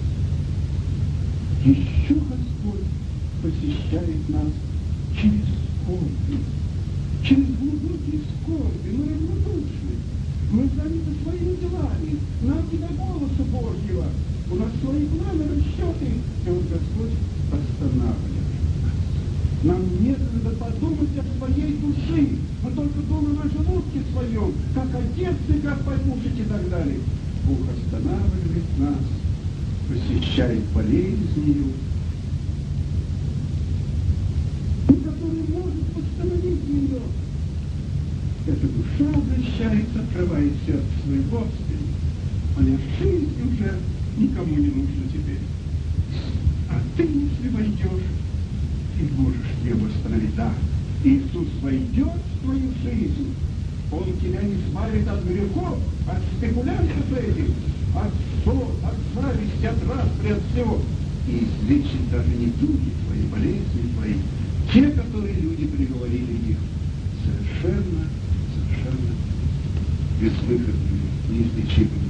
Speaker 3: Еще Господь посещает нас через скорби. Через глубокие скорби. Мы равнодушны. Мы заняты своими делами. Нам не до голоса Божьего. У нас свои планы, расчеты. И вот Господь останавливает нас. Нам некогда подумать о своей душе. Мы только думаем о желудке своем, как одеться, как покушать и так далее. Бог останавливает нас, посещает болезнью, который может восстановить ее. Эта душа обращается, открывает сердце свое: Господи, моя жизнь уже никому не нужна теперь. А ты, если войдешь, ты можешь ее восстановить. Да, Иисус войдет в твою жизнь. Он тебя избавит от грехов, от спекулянтов этих, от ссор, от зависти, от распри, от всего. И излечит даже недуги твои, болезни твои, те, которые люди приговорили их, совершенно безвыходными, неизлечимыми.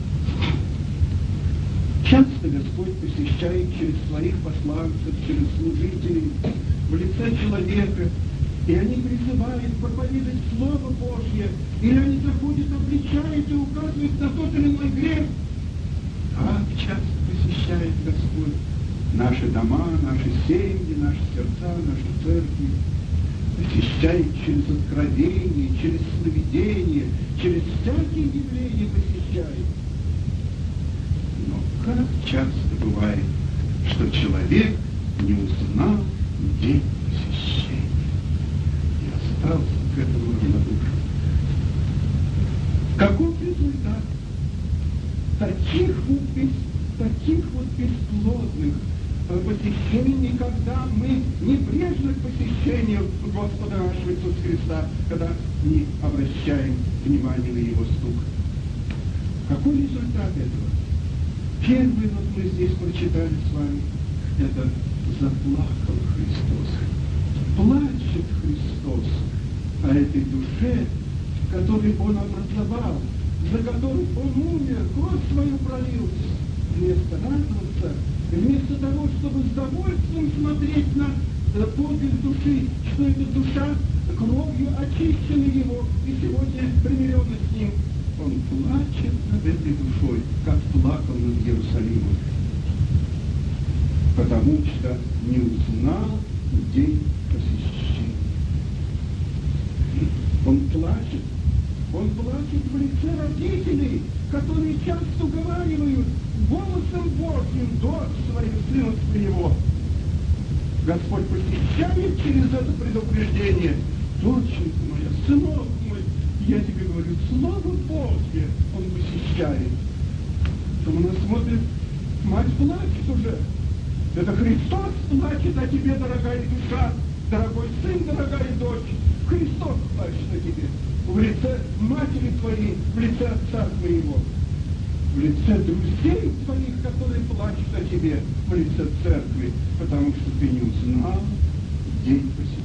Speaker 3: Часто Господь посещает через своих посланцев, через служителей, в лице человека, и они призывают проповедовать Слово Божье, или они заходят, обличают и указывают на тот или иной грех. Так часто посещает Господь наши дома, наши семьи, наши сердца, наши церкви. Посещает через откровение, через сновидение, через всякие явления посещает. Но как часто бывает, что человек не узнал день посещения и остался к этому равнодушным. Каков результат таких вот бесплодных посещений, когда мы небрежны к посещению Господа нашего Иисуса Христа, когда не обращаем внимания на Его стук? Какой результат этого? Первый, вот мы здесь прочитали с вами, это заплакал Христос. Плачет Христос о этой душе, которую Он образовал, за которую Он умер, кровь свою пролил. Вместо радоваться, вместо того, чтобы с довольством смотреть на подвиг души, что эта душа кровью очищена Его, и сегодня примирена с Ним, Он плачет над этой душой, как плакал над Иерусалимом, потому что не узнал день посещения. Он плачет, Он плачет в лице родителей, которые часто уговаривают голосом Божьим дочь свою, сына своего. Господь посещает через это предупреждение. Доченька моя, сынок мой, я тебе говорю, слава Божья, он посещает. Там она смотрит, мать плачет уже. Это Христос плачет о тебе, дорогая душа, дорогой сын, дорогая дочь. Христос плачет о тебе. В лице матери твоей, в лице отца твоего, в лице друзей твоих, которые плачут о тебе, в лице церкви, потому что ты не узнал день посещения.